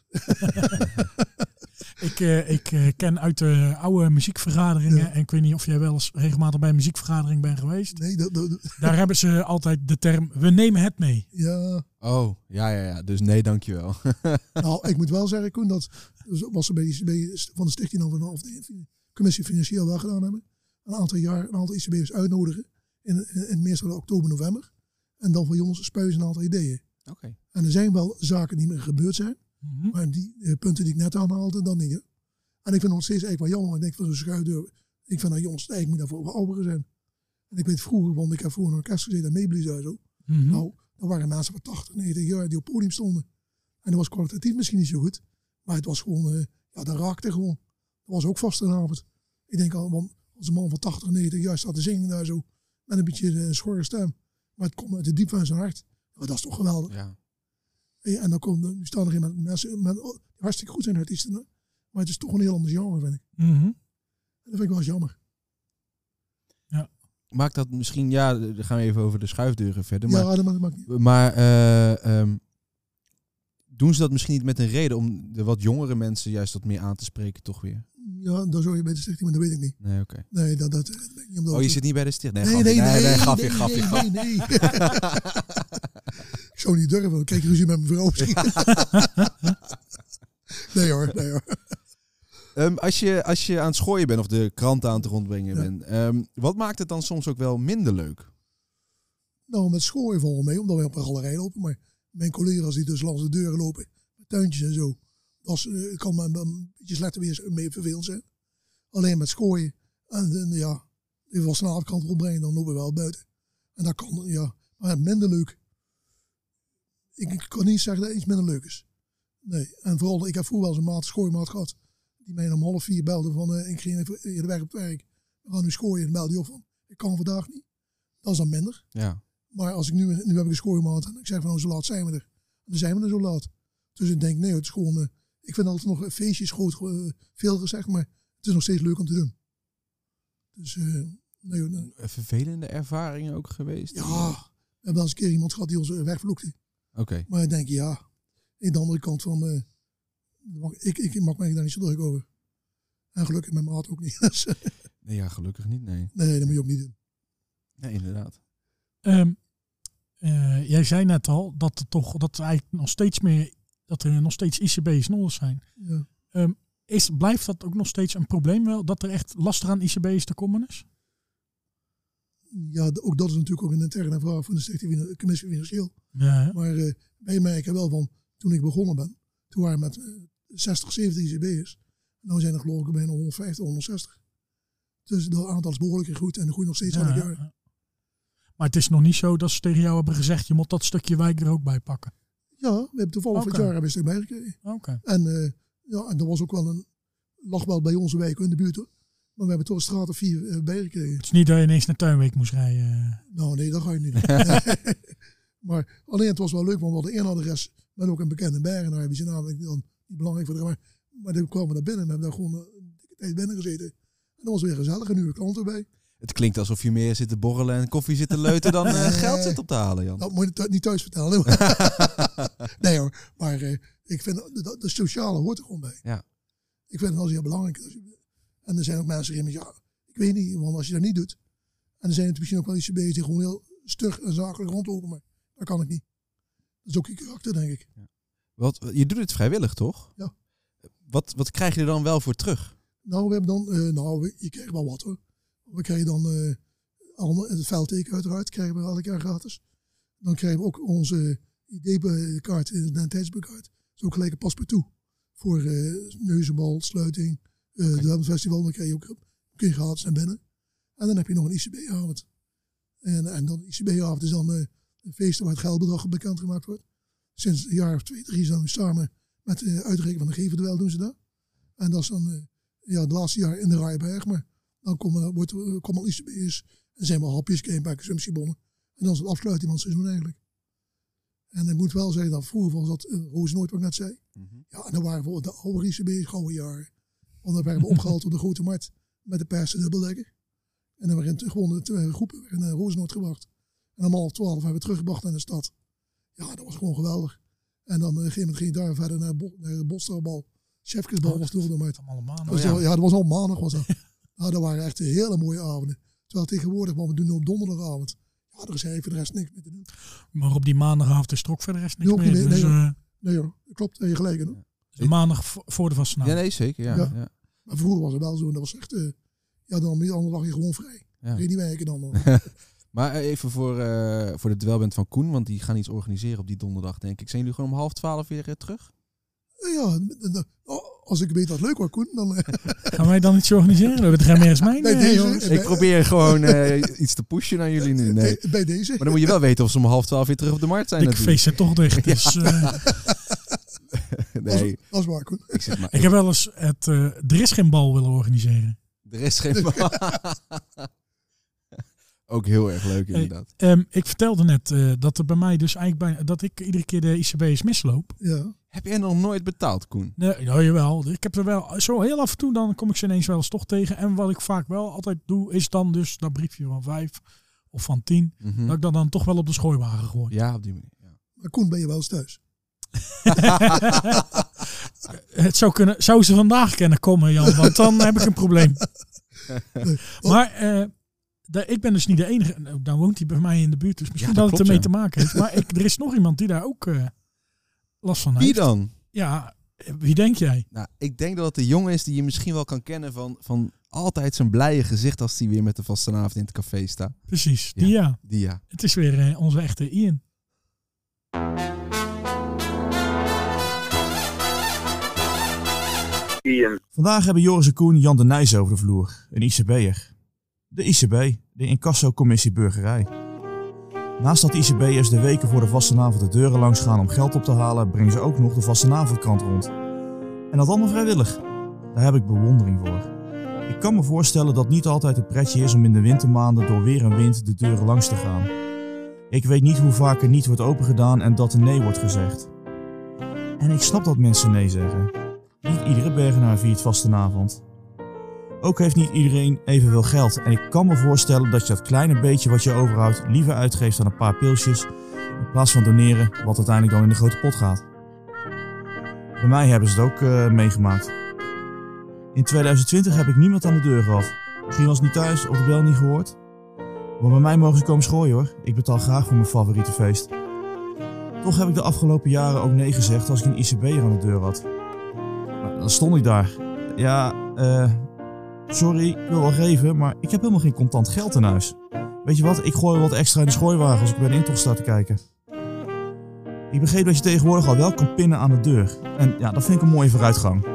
Ik, uh, ik uh, ken uit de oude muziekvergaderingen, Ja. en ik weet niet of jij wel eens regelmatig bij een muziekvergadering bent geweest. Nee, dat, dat, Daar hebben ze altijd de term, we nemen het mee. ja. Oh, ja, ja, ja. Dus nee, dankjewel. Nou, ik moet wel zeggen, Koen, dat dus was er bij, die, bij van de stichting of, of de commissie financieel wel gedaan hebben. Een aantal jaar een aantal I C B'ers uitnodigen. In, in, in meestal oktober, november. En dan voor jongens spuizen een aantal ideeën. Oké. Okay. En er zijn wel zaken die meer gebeurd zijn. Mm-hmm. Maar die uh, punten die ik net aanhaalde, dan niet. Hè? En ik vind het nog steeds eigenlijk wel jammer. Want ik denk van zo'n schuifdeur, Ik vind dat jongens, ik moet daarvoor ouderen zijn. En ik weet vroeger, want ik heb vroeger een orkest gezeten en meeblies en zo. Mm-hmm. Nou, er waren mensen van tachtig, negentig jaar die op het podium stonden. En dat was kwalitatief misschien niet zo goed. Maar het was gewoon, uh, ja, dat raakte gewoon. Dat was ook vastenavond. Ik denk al, want als een man van tachtig, negentig jaar staat te zingen daar zo. Met een beetje een uh, schorre stem. Maar het komt uit de diep van zijn hart. Ja, dat is toch geweldig. Ja. En, en dan komen, nu staan er geen mensen met, oh, die hartstikke goed zijn artiesten. Hè? Maar het is toch een heel ander genre, vind ik. Mm-hmm. En dat vind ik wel eens jammer. Maakt dat misschien, ja, dan gaan we even over de schuifdeuren verder. Maar, ja, dat maakt, maakt niet. maar uh, um, doen ze dat misschien niet met een reden om de wat jongere mensen juist wat meer aan te spreken, toch weer? Ja, dan zou je bij de stichting, maar dat weet ik niet. Nee, oké. Okay. Nee, dat, dat, dat weet ik niet. Omdat Oh, je zit niet bij de stichting? Nee, nee, nee, nee, nee, nee, nee, gaf je, nee, gaf je, nee, gaf nee, nee. Ik zou niet durven, dan krijg je ruzie met mijn vrouw misschien. nee hoor, nee hoor. Um, als, je, als je aan het schooien bent of de kranten aan het rondbrengen Ja. bent, um, wat maakt het dan soms ook wel minder leuk? Nou, met schooien vallen we mee, omdat wij op een galerij lopen. Maar mijn collega's die dus langs de deuren lopen, met tuintjes en zo, dat is, uh, kan me een beetje slechter weer mee vervelend zijn. Alleen met schooien, en, en ja, even als een avondkant rondbrengen, dan lopen we wel buiten. En dat kan, ja, maar minder leuk. Ik, ik kan niet zeggen dat iets minder leuk is. Nee, en vooral, ik heb vroeger wel eens een maat, schooimaat gehad, die mij om half vier belde van, uh, ik ging even eerder weg op het werk. We gaan nu schooien, en belde die op van, ik kan vandaag niet. Dat is dan minder. Ja. Maar als ik nu, nu heb ik een schooimaat en ik zeg van, oh, zo laat zijn we er. En dan zijn we er zo laat. Dus ik denk, nee, het is gewoon, uh, ik vind altijd nog, feestjes groot, uh, veel gezegd, maar het is nog steeds leuk om te doen. Dus, uh, nee, nee. Vervelende ervaringen ook geweest? Ja, we hebben wel eens een keer iemand gehad die ons wegvloekte. Oké. Okay. Maar ik denk, ja, aan de andere kant van, uh, ik, ik maak me daar niet zo druk over. En gelukkig mijn maat ook niet. Dus, nee, ja, gelukkig niet, nee. Nee, dat moet je ook niet doen. Nee, inderdaad. Um, uh, jij zei net al dat er toch dat er eigenlijk nog steeds meer dat er nog steeds I C B's nodig zijn. Ja. Um, is, blijft dat ook nog steeds een probleem wel? Dat er echt lastig aan I C B's te komen is? Ja, ook dat is natuurlijk ook een interne vraag van de Stichting Commissie Financieel. Ja, maar uh, wij merken wel van, toen ik begonnen ben, toen waren we met uh, zestig, zeventig I C B'ers. Nu zijn er geloof ik bijna honderdvijftig, honderdzestig. Dus het aantal is behoorlijk goed en de groeit nog steeds elk ja, jaar. Ja. Maar het is nog niet zo dat ze tegen jou hebben gezegd, je moet dat stukje wijk er ook bij pakken. Ja, we hebben toevallig okay. van het jaar hebben we een stuk bijgekregen. Okay. En, uh, ja, en dat was ook wel een, lag wel bij onze wijk in de buurt hoor. Maar we hebben toch een straat of vier uh, bijgekregen. Het is niet dat je ineens naar Tuinweek moest rijden. Nou nee, dat ga je niet. Maar alleen het was wel leuk, want we hadden één adres met ook een bekende Bergenaar. Die zijn namelijk dan niet belangrijk voor de maar, maar dan kwamen we naar binnen en we hebben daar gewoon een dikke tijd binnen gezeten. En dat was weer gezellig, een nieuwe klant erbij. Het klinkt alsof je meer zit te borrelen en koffie zit te leuten dan uh, geld zit op te halen, Jan. Dat moet je th- niet thuis vertellen. Nee hoor, maar uh, ik vind dat de sociale hoort er gewoon bij. Ja. Ik vind het wel heel belangrijk. En er zijn ook mensen die zeggen, ja, ik weet niet, want als je dat niet doet. En er zijn het misschien ook wel iets bezig die gewoon heel stug en zakelijk rondlopen, maar dat kan ik niet. Dat is ook je karakter, denk ik. Ja. Wat, je doet het vrijwillig, toch? Ja. Wat, wat krijg je er dan wel voor terug? Nou, we hebben dan, uh, nou, je krijgt wel wat hoor. We krijgen dan uh, het veldteken uiteraard, krijgen we elk jaar gratis. Dan krijgen we ook onze I D-kaart, identiteitsbekaart. Dat is ook gelijk een paspartout. Voor uh, neuzenbal, sluiting, uh, okay. de festival, dan krijg je ook, kun je gratis naar binnen. En dan heb je nog een I C B-avond. En, en dan I C B-avond is dan uh, een feest waar het geldbedrag bekendgemaakt wordt. Sinds een jaar of twee, drie zijn we samen met de uh, uitreiking van de Geverdewel doen ze dat. En dat is dan uh, ja, het laatste jaar in de Rijberg, maar dan komen, wordt, komen al I C B'ers en zijn wel hapjes, een consumptiebonnen. En dan is het afsluiting van het seizoen eigenlijk. En ik moet wel zeggen dat vroeger was dat uh, Roosnoord wat ik net zei. Mm-hmm. Ja, en dan waren we de oude I C B'ers gouden jaren. Want dan werden we opgehaald op de Grote Markt met de persen dubbeldekker. En dan werden gewoon de groepen weer naar Roosnoord gebracht. En om half twaalf hebben we teruggebracht naar de stad. Ja, dat was gewoon geweldig. En dan uh, ging je daar verder naar, bo- naar de Bosstraatbal. Chefkesbal oh, was toen de markt. Maandag. Dus, oh, ja. ja, dat was al maandag was dat. Nou, dat waren echt hele mooie avonden. Terwijl tegenwoordig, wat we doen op donderdagavond. Ja, er is even de rest niks meer te doen. Maar op die maandagavond is er ook verder rest niks nee, meer. Nee, dus, nee, uh, nee hoor, dat klopt. En je gelijk in. De maandag voor de vastenavond. Ja, nee, zeker. Ja, ja. Ja. Maar vroeger was het wel zo. En dat was echt, uh, ja, dan de andere dag je gewoon vrij. Ja. Kun je niet werken dan. Maar even voor, uh, voor de dwelband van Koen, want die gaan iets organiseren op die donderdag, denk ik. Zijn jullie gewoon om half twaalf weer uh, terug? Ja, als ik weet dat het leuk was, Koen, dan... Uh, Gaan wij dan iets organiseren? We hebben het geen meer eens mijn. Bij uh, deze, jongens. bij, Ik probeer gewoon uh, iets te pushen naar jullie nu. Nee. Bij deze. Maar dan moet je wel weten of ze om half twaalf weer terug op de markt zijn. Dikke feest zijn toch dicht. Dus, uh, nee. Dat is waar, Koen. Ik, zit maar, ik heb wel eens het uh, Er is geen bal willen organiseren. Er is geen bal. Ook heel erg leuk inderdaad. Hey, um, ik vertelde net uh, dat er bij mij dus eigenlijk bij, dat ik iedere keer de I C B's misloop. Ja. Heb jij nog nooit betaald, Koen? Nee, ja, jawel. Ik heb er wel zo heel af en toe, dan kom ik ze ineens wel eens toch tegen. En wat ik vaak wel altijd doe, is dan dus dat briefje van vijf of van tien. Mm-hmm. Dat ik dat dan toch wel op de schooiwagen gooi. Ja, op die manier. Ja. Maar Koen, ben je wel eens thuis? Het zou, kunnen, zou ze vandaag kunnen komen, Jan, want dan heb ik een probleem. Nee. Maar uh, de, ik ben dus niet de enige. Nou, dan woont hij bij mij in de buurt, dus misschien Ja, dat dat, het klopt, ermee ja. te maken heeft. Maar ik, er is nog iemand die daar ook uh, last van Wie heeft. dan? Ja, wie denk jij? Nou, ik denk dat het de jongen is die je misschien wel kan kennen van, van altijd zijn blije gezicht als hij weer met de vastenavond in het café staat. Precies, Ja. die ja. Die ja. Het is weer uh, onze echte Ian. Ian. Vandaag hebben Joris en Koen Jan de Nijs over de vloer, een I C B'er. De I C B, de Incasso-commissie Burgerij. Naast dat I C B'ers de weken voor de vastenavond de deuren langs gaan om geld op te halen, brengen ze ook nog de vastenavondkrant rond. En dat allemaal vrijwillig. Daar heb ik bewondering voor. Ik kan me voorstellen dat niet altijd een pretje is om in de wintermaanden door weer en wind de deuren langs te gaan. Ik weet niet hoe vaak er niet wordt opengedaan en dat er nee wordt gezegd. En ik snap dat mensen nee zeggen. Niet iedere Bergenaar viert vastenavond. Ook heeft niet iedereen evenveel geld en ik kan me voorstellen dat je dat kleine beetje wat je overhoudt liever uitgeeft aan een paar pilsjes in plaats van doneren wat uiteindelijk dan in de grote pot gaat. Bij mij hebben ze het ook uh, meegemaakt. In tweeduizend twintig heb ik niemand aan de deur gehad. Misschien was het niet thuis of de bel niet gehoord. Maar bij mij mogen ze komen schooien hoor. Ik betaal graag voor mijn favoriete feest. Toch heb ik de afgelopen jaren ook nee gezegd als ik een I C B'er aan de deur had. Maar dan stond ik daar. Ja, eh... sorry, ik wil wel geven, maar ik heb helemaal geen contant geld in huis. Weet je wat, ik gooi wat extra in de schooiwagen als ik bij de intocht sta te kijken. Ik begreep dat je tegenwoordig al wel kan pinnen aan de deur. En ja, dat vind ik een mooie vooruitgang.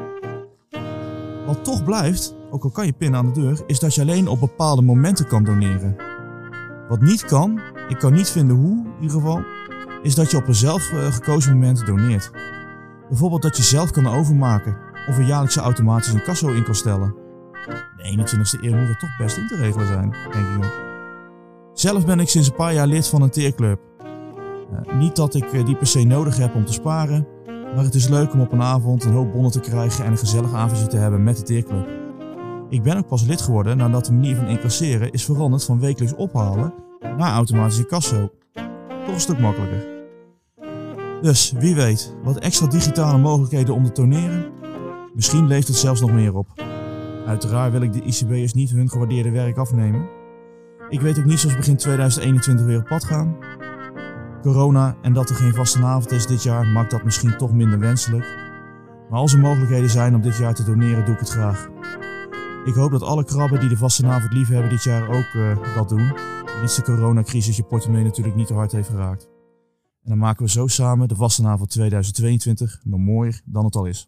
Wat toch blijft, ook al kan je pinnen aan de deur, is dat je alleen op bepaalde momenten kan doneren. Wat niet kan, ik kan niet vinden hoe in ieder geval, is dat je op een zelf uh, gekozen moment doneert. Bijvoorbeeld dat je zelf kan overmaken of een jaarlijkse automatisch een kasso in kan stellen. De eenentwintigste eeuw moet dat toch best in te regelen zijn, denk ik ook. Zelf ben ik sinds een paar jaar lid van een teerclub. Uh, niet dat ik uh, die per se nodig heb om te sparen, maar het is leuk om op een avond een hoop bonnen te krijgen en een gezellig avondje te hebben met de teerclub. Ik ben ook pas lid geworden nadat de manier van incasseren is veranderd van wekelijks ophalen naar automatische kasso. Toch een stuk makkelijker. Dus wie weet, wat extra digitale mogelijkheden om te doneren? Misschien leeft het zelfs nog meer op. Uiteraard wil ik de I C B'ers niet hun gewaardeerde werk afnemen. Ik weet ook niet zoals begin tweeduizend eenentwintig weer op pad gaan. Corona en dat er geen vastenavond is dit jaar maakt dat misschien toch minder wenselijk. Maar als er mogelijkheden zijn om dit jaar te doneren, doe ik het graag. Ik hoop dat alle krabben die de vastenavond lief hebben dit jaar ook uh, dat doen. Mits de coronacrisis je portemonnee natuurlijk niet te hard heeft geraakt. En dan maken we zo samen de vastenavond tweeduizend tweeëntwintig nog mooier dan het al is.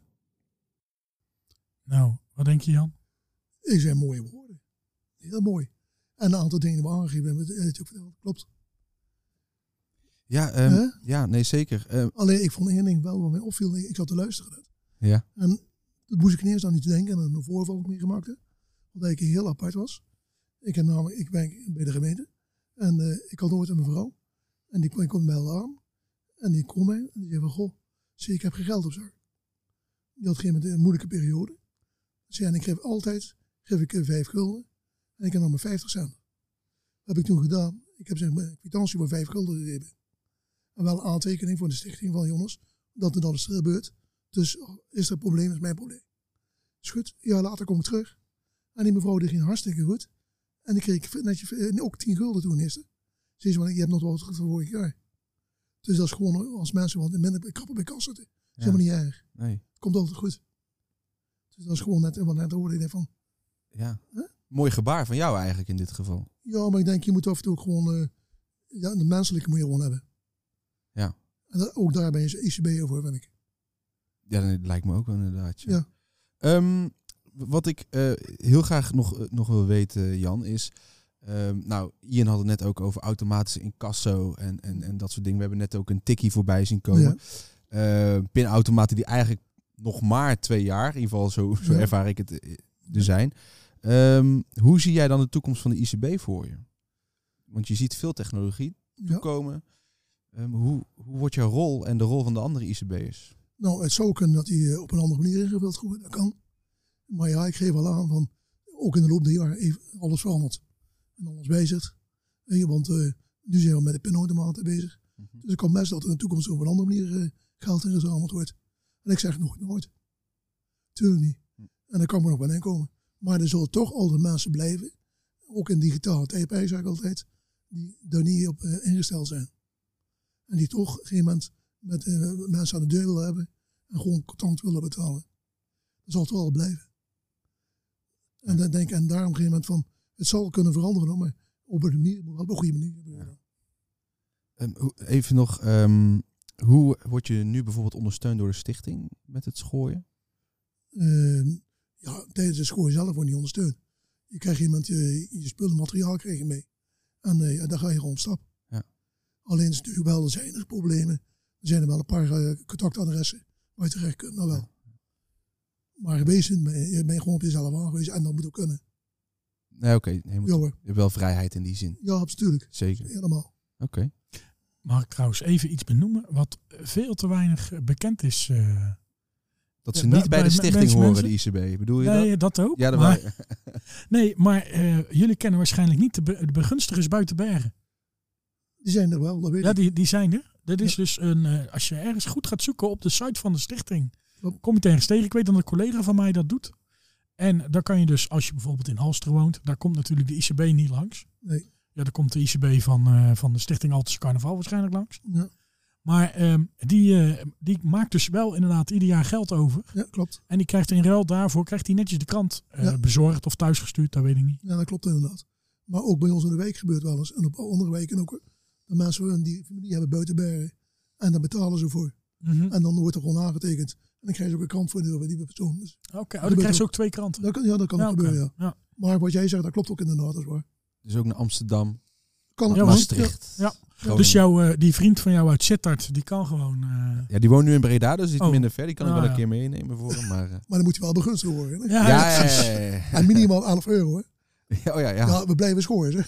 Nou, wat denk je Jan? Die zijn mooie woorden. Heel mooi. En een aantal dingen die we aangegeven hebben, dat heb je ook verteld. Klopt. Ja, um, Huh? ja nee zeker. Uh, Alleen ik vond één ding wel wat mij opviel. Ik zat te luisteren. Net. ja. En dat moest ik ineens aan niet denken. En een voorval ook meegemaakt heb. Wat eigenlijk heel apart was. Ik, heb namelijk, ik ben bij de gemeente. En uh, ik had nooit een mevrouw. En die kwam, kwam bij aan. En die kon mij. En die zei van, goh, zie ik heb geen geld op zak. Die had geen een moeilijke periode. Zei, en ik geef altijd, geef ik uh, vijf gulden. En ik heb nog maar vijftig cent. Dat heb ik toen gedaan. Ik heb zeg maar een kwitantie voor vijf gulden gegeven. En wel een aantekening voor de stichting van jongens. Dat er dan is gebeurd. Dus is er een probleem, is mijn probleem. Is goed. Ja, later kom ik terug. En die mevrouw die ging hartstikke goed. En ik kreeg netjes ook tien gulden toen eerst. Ze zei, je hebt nog wat voor vorig jaar. Dus dat is gewoon als mensen wat minder krappen bij kast zitten. Dat is helemaal niet erg. Nee. Komt altijd goed. Dus dat is gewoon net wat net hoorde je van. Ja. Huh? Mooi gebaar van jou eigenlijk in dit geval. Ja, maar ik denk je moet af en toe ook gewoon uh, ja, de menselijke moet je gewoon hebben. Ja. En dat, ook daar ben je I C B over, vind ik. Ja, dat lijkt me ook wel inderdaad. Ja. Ja. Um, wat ik uh, heel graag nog, uh, nog wil weten, Jan, is... Um, nou, Ian had het net ook over automatische incasso en, en, en dat soort dingen. We hebben net ook een tikkie voorbij zien komen. Ja. Uh, pinautomaten die eigenlijk nog maar twee jaar, in ieder geval zo, zo ja. ervaar ik het, er zijn. Um, hoe zie jij dan de toekomst van de I C B voor je? Want je ziet veel technologie toekomen. Ja. Um, hoe, hoe wordt jouw rol en de rol van de andere I C B'ers? Nou, het zou kunnen dat die op een andere manier ingevuld wordt. Dat kan. Maar ja, ik geef wel aan van, ook in de loop der jaren even alles verandert. En alles wijzigt. Want uh, nu zijn we met de pinautomaten bezig. Mm-hmm. Dus ik kan best dat er in de toekomst op een andere manier uh, geld ingezameld wordt. En ik zeg nooit nooit. Tuurlijk niet. Mm. En daar kan ik me nog wel in komen. Maar er zullen toch altijd mensen blijven. Ook in digitale tijdperk zeg ik altijd. Die daar niet op uh, ingesteld zijn. En die toch op een gegeven moment met uh, mensen aan de deur willen hebben. En gewoon contant willen betalen. Dat zal het wel blijven. En dan denk ik, en daarom op een gegeven moment van. Het zal kunnen veranderen, maar op een manier, op een goede manier. Ja. Um, even nog, um, hoe word je nu bijvoorbeeld ondersteund door de stichting met het schooien? Uh, ja, tijdens het schooien zelf wordt niet ondersteund. Je krijgt iemand, je, je spullen, materiaal krijg je mee. En uh, ja, dan ga je gewoon op stap. Ja. Alleen is het natuurlijk wel, er zijn er problemen. Er zijn er wel een paar uh, contactadressen waar je terecht kunt, nou wel. Maar wezen, je bent gewoon op jezelf aangewezen en dat moet ook kunnen. Nee, oké. Okay. Je, je hebt wel vrijheid in die zin. Ja, absoluut. Zeker. Helemaal. Oké. Okay. Mag ik trouwens even iets benoemen wat veel te weinig bekend is? Uh, dat ze niet bij, bij de stichting mensen, horen, mensen? De I C B. Bedoel je nee, dat? dat ook. Ja, dat maar, nee, maar uh, jullie kennen waarschijnlijk niet de, be- de begunstigers buiten Bergen. Die zijn er wel, dat weet ja, ik. Die, die zijn er. Dat is ja. dus een, uh, als je ergens goed gaat zoeken op de site van de stichting, kom je ergens tegen. Ik weet dat een collega van mij dat doet. En dan kan je dus, als je bijvoorbeeld in Halster woont, daar komt natuurlijk de I C B niet langs. Nee. Ja, daar komt de I C B van, uh, van de Stichting Altense Carnaval waarschijnlijk langs. Ja. Maar um, die, uh, die maakt dus wel inderdaad ieder jaar geld over. Ja, klopt. En die krijgt in ruil daarvoor, krijgt hij netjes de krant uh, ja. bezorgd of thuisgestuurd, dat weet ik niet. Ja, dat klopt inderdaad. Maar ook bij ons in de week gebeurt wel eens. En op andere weken ook. De mensen die familie hebben buiten Bergen. En daar betalen ze voor. Mm-hmm. En dan wordt er gewoon aangetekend. En dan krijg je ook een krant voor de, die persoon. Dus Oké, okay. oh, dan krijg je ook twee kranten. Dat kan, ja, dat kan ja, ook okay. gebeuren, ja. ja. Maar wat jij zegt, dat klopt ook inderdaad. Dat is waar. Dus ook naar Amsterdam, kan ja, Maastricht. Ja. Ja. Dus jouw, uh, die vriend van jou uit Sittard, die kan gewoon... Uh... Ja, die woont nu in Breda, dus die is oh. minder ver. Die kan ik ah, wel een ja. keer meenemen voor hem. Maar, uh... maar dan moet hij wel begunstigd worden. Hè? Ja, ja, ja, ja, ja, ja. En minimaal elf euro, hoor. Ja, oh ja, ja. ja, we blijven scoren.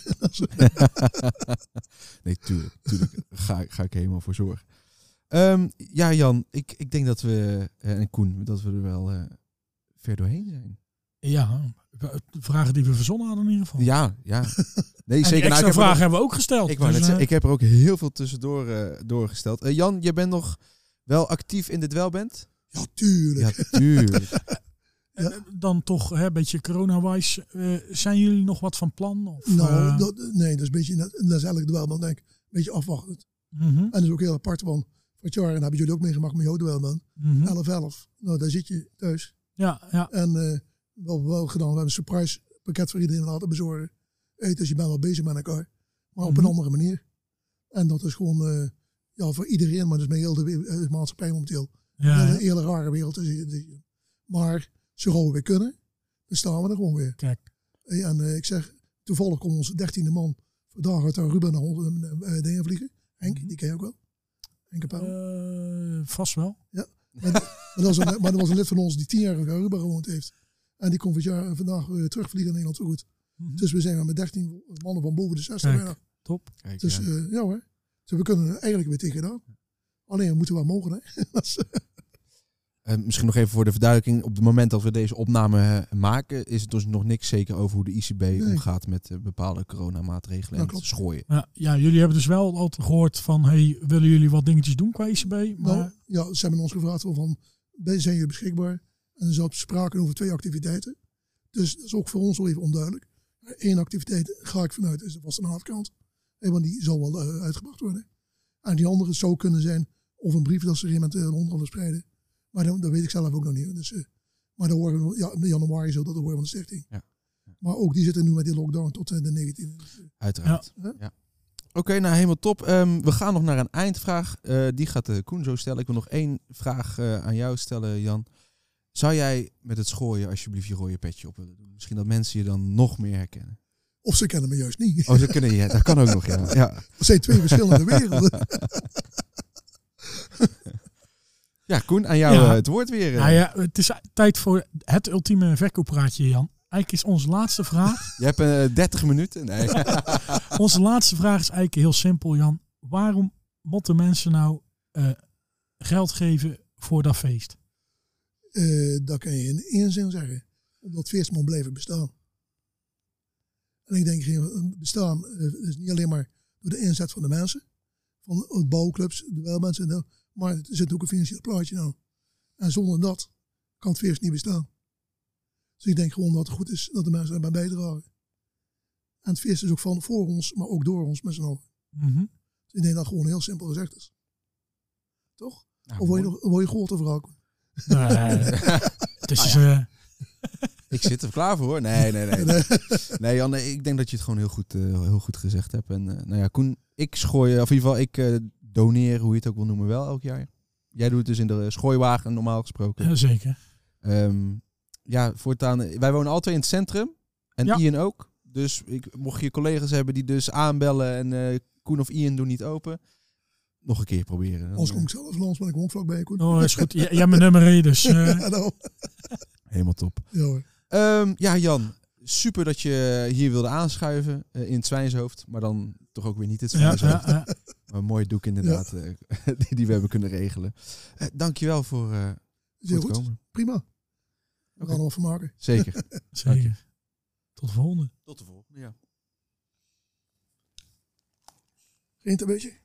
Nee, tuurlijk. tuurlijk. Ga, ga ik helemaal voor zorgen. Um, ja, Jan, ik, ik denk dat we, uh, en Koen, dat we er wel uh, ver doorheen zijn. Ja, de vragen die we verzonnen hadden in ieder geval. Ja, ja. Nee, en zeker. Nou, nou, vragen ook, hebben we ook gesteld. Ik, dus, net, uh, ik heb er ook heel veel tussendoor uh, doorgesteld. Uh, Jan, jij bent nog wel actief in dit welband? Ja, tuurlijk. Ja, tuurlijk. Ja. Dan toch hè, een beetje corona-wise. Uh, zijn jullie nog wat van plan? Of, nou, uh... dat, nee, dat is een beetje, dat is eigenlijk wel, dan denk ik, een beetje afwachtend. Mm-hmm. En dat is ook heel apart, want het jaar, en dat hebben jullie ook meegemaakt met jouw duelman. Mm-hmm. elf elf. Nou, daar zit je thuis. Ja, ja. En uh, wel, wel gedaan. We hebben een surprise pakket voor iedereen laten bezorgen. Eten, dus je bent wel bezig met elkaar. Maar mm-hmm. op een andere manier. En dat is gewoon, uh, ja, voor iedereen, maar dat is met heel de, de maatschappij momenteel. Ja, een ja. hele rare wereld. Maar zo gauw we weer kunnen, dan staan we er gewoon weer. Kijk. En uh, ik zeg, toevallig komt onze dertiende man vandaag uit Aruba naar onze uh, dingen vliegen. Henk, die ken je ook wel. Henk uh, vast wel. Ja, maar, maar, dat was een, maar dat was een lid van ons die tien jaar in Aruba gewoond heeft. En die komt het jaar vandaag uh, terugvliegen in Nederland zo goed. Mm-hmm. Dus we zijn met dertien mannen van boven de zestig. Kijk, ja. top. Kijk, dus ja, uh, ja hoor. Dus we kunnen er eigenlijk weer tegen gedaan. Alleen we moeten wel mogen, hè. Uh, misschien nog even voor de verduidelijking. Op het moment dat we deze opname uh, maken, is het dus nog niks zeker over hoe de I C B nee. omgaat met uh, bepaalde coronamaatregelen en het schooien. Ja, ja, jullie hebben dus wel altijd gehoord van, hey, willen jullie wat dingetjes doen qua I C B? Maar... Nou, ja, ze hebben ons gevraagd van, zijn jullie beschikbaar? En er zat sprake over twee activiteiten. Dus dat is ook voor ons wel even onduidelijk. Eén activiteit ga ik vanuit, is de vastenavondkant. Want die zal wel uh, uitgebracht worden. En die andere zou kunnen zijn, of een brief dat ze iemand uh, rond willen spreiden. Maar dat, dat weet ik zelf ook nog niet. Dus, uh, maar dan horen we, ja, in januari zo dat horen van de stichting. Ja. Ja. Maar ook die zitten nu met die lockdown tot uh, de negentiende. Dus, uh, Uiteraard. Ja. Ja. Oké, okay, nou helemaal top. Um, we gaan nog naar een eindvraag. Uh, die gaat uh, Koen zo stellen. Ik wil nog één vraag uh, aan jou stellen, Jan. Zou jij met het schooien alsjeblieft je rode petje op willen doen? Misschien dat mensen je dan nog meer herkennen. Of ze kennen me juist niet. Oh, ze kunnen je. Dat kan ook nog, ja. ja. Dat zijn twee verschillende werelden. Ja, Koen, aan jou Ja. uh, het woord weer. Uh. Nou ja, het is tijd voor het ultieme verkooppraatje, Jan. Eigenlijk is onze laatste vraag... Je hebt uh, dertig minuten. Nee. onze laatste vraag is eigenlijk heel simpel, Jan. Waarom moeten mensen nou uh, geld geven voor dat feest? Uh, dat kan je in één zin zeggen. Omdat het feest moet blijven bestaan. En ik denk, bestaan uh, is niet alleen maar door de inzet van de mensen. Van de bouwclubs, de welmensen. Nou, maar er zit ook een financieel plaatje aan. En zonder dat kan het feest niet bestaan. Dus ik denk gewoon dat het goed is dat de mensen erbij bijdragen. En het feest is ook van voor ons, maar ook door ons met z'n allen. Mm-hmm. Dus ik denk dat het gewoon heel simpel gezegd is. Toch? Nou, of wil je, nog, wil je groter verhaal? Nee, het is... Uh... Ik zit er klaar voor hoor. Nee, nee, nee. Nee, nee Jan, ik denk dat je het gewoon heel goed, uh, heel goed gezegd hebt. En uh, nou ja, Koen, ik schooi, of in ieder geval, ik uh, doneer, hoe je het ook wil noemen, wel elk jaar. Jij doet het dus in de schooiwagen, normaal gesproken. Ja, zeker. Um, ja, voortaan, wij wonen alle twee in het centrum. En Ja. Ian ook. Dus ik, mocht je collega's hebben die dus aanbellen en uh, Koen of Ian doen niet open. Nog een keer proberen. Anders kom ik zelf langs, ben ik gewoon vlakbij. Koen. Oh, is goed. Jij ja, hebt mijn nummer hier, dus... Uh... Ja, nou. Helemaal top. Ja, hoor. Um, ja, Jan. Super dat je hier wilde aanschuiven uh, in het Zwijnshoofd. Maar dan toch ook weer niet het ja, Zwijnshoofd. ja, ja. Maar een mooie doek inderdaad. Ja. Uh, die, die we hebben kunnen regelen. Uh, dankjewel voor, uh, Is voor heel het goed. komen. Prima. We Okay. gaan er wat van maken. Zeker. Zeker. Tot de volgende. Tot de volgende, ja. Geen een beetje.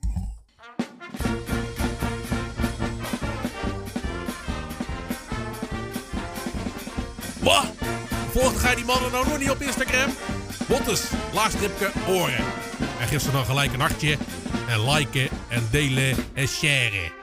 Wat? Volgde jij die mannen nou nog niet op Instagram? Bottes, laagstripke, oren. En geef ze dan gelijk een hartje. En liken en delen en sharen.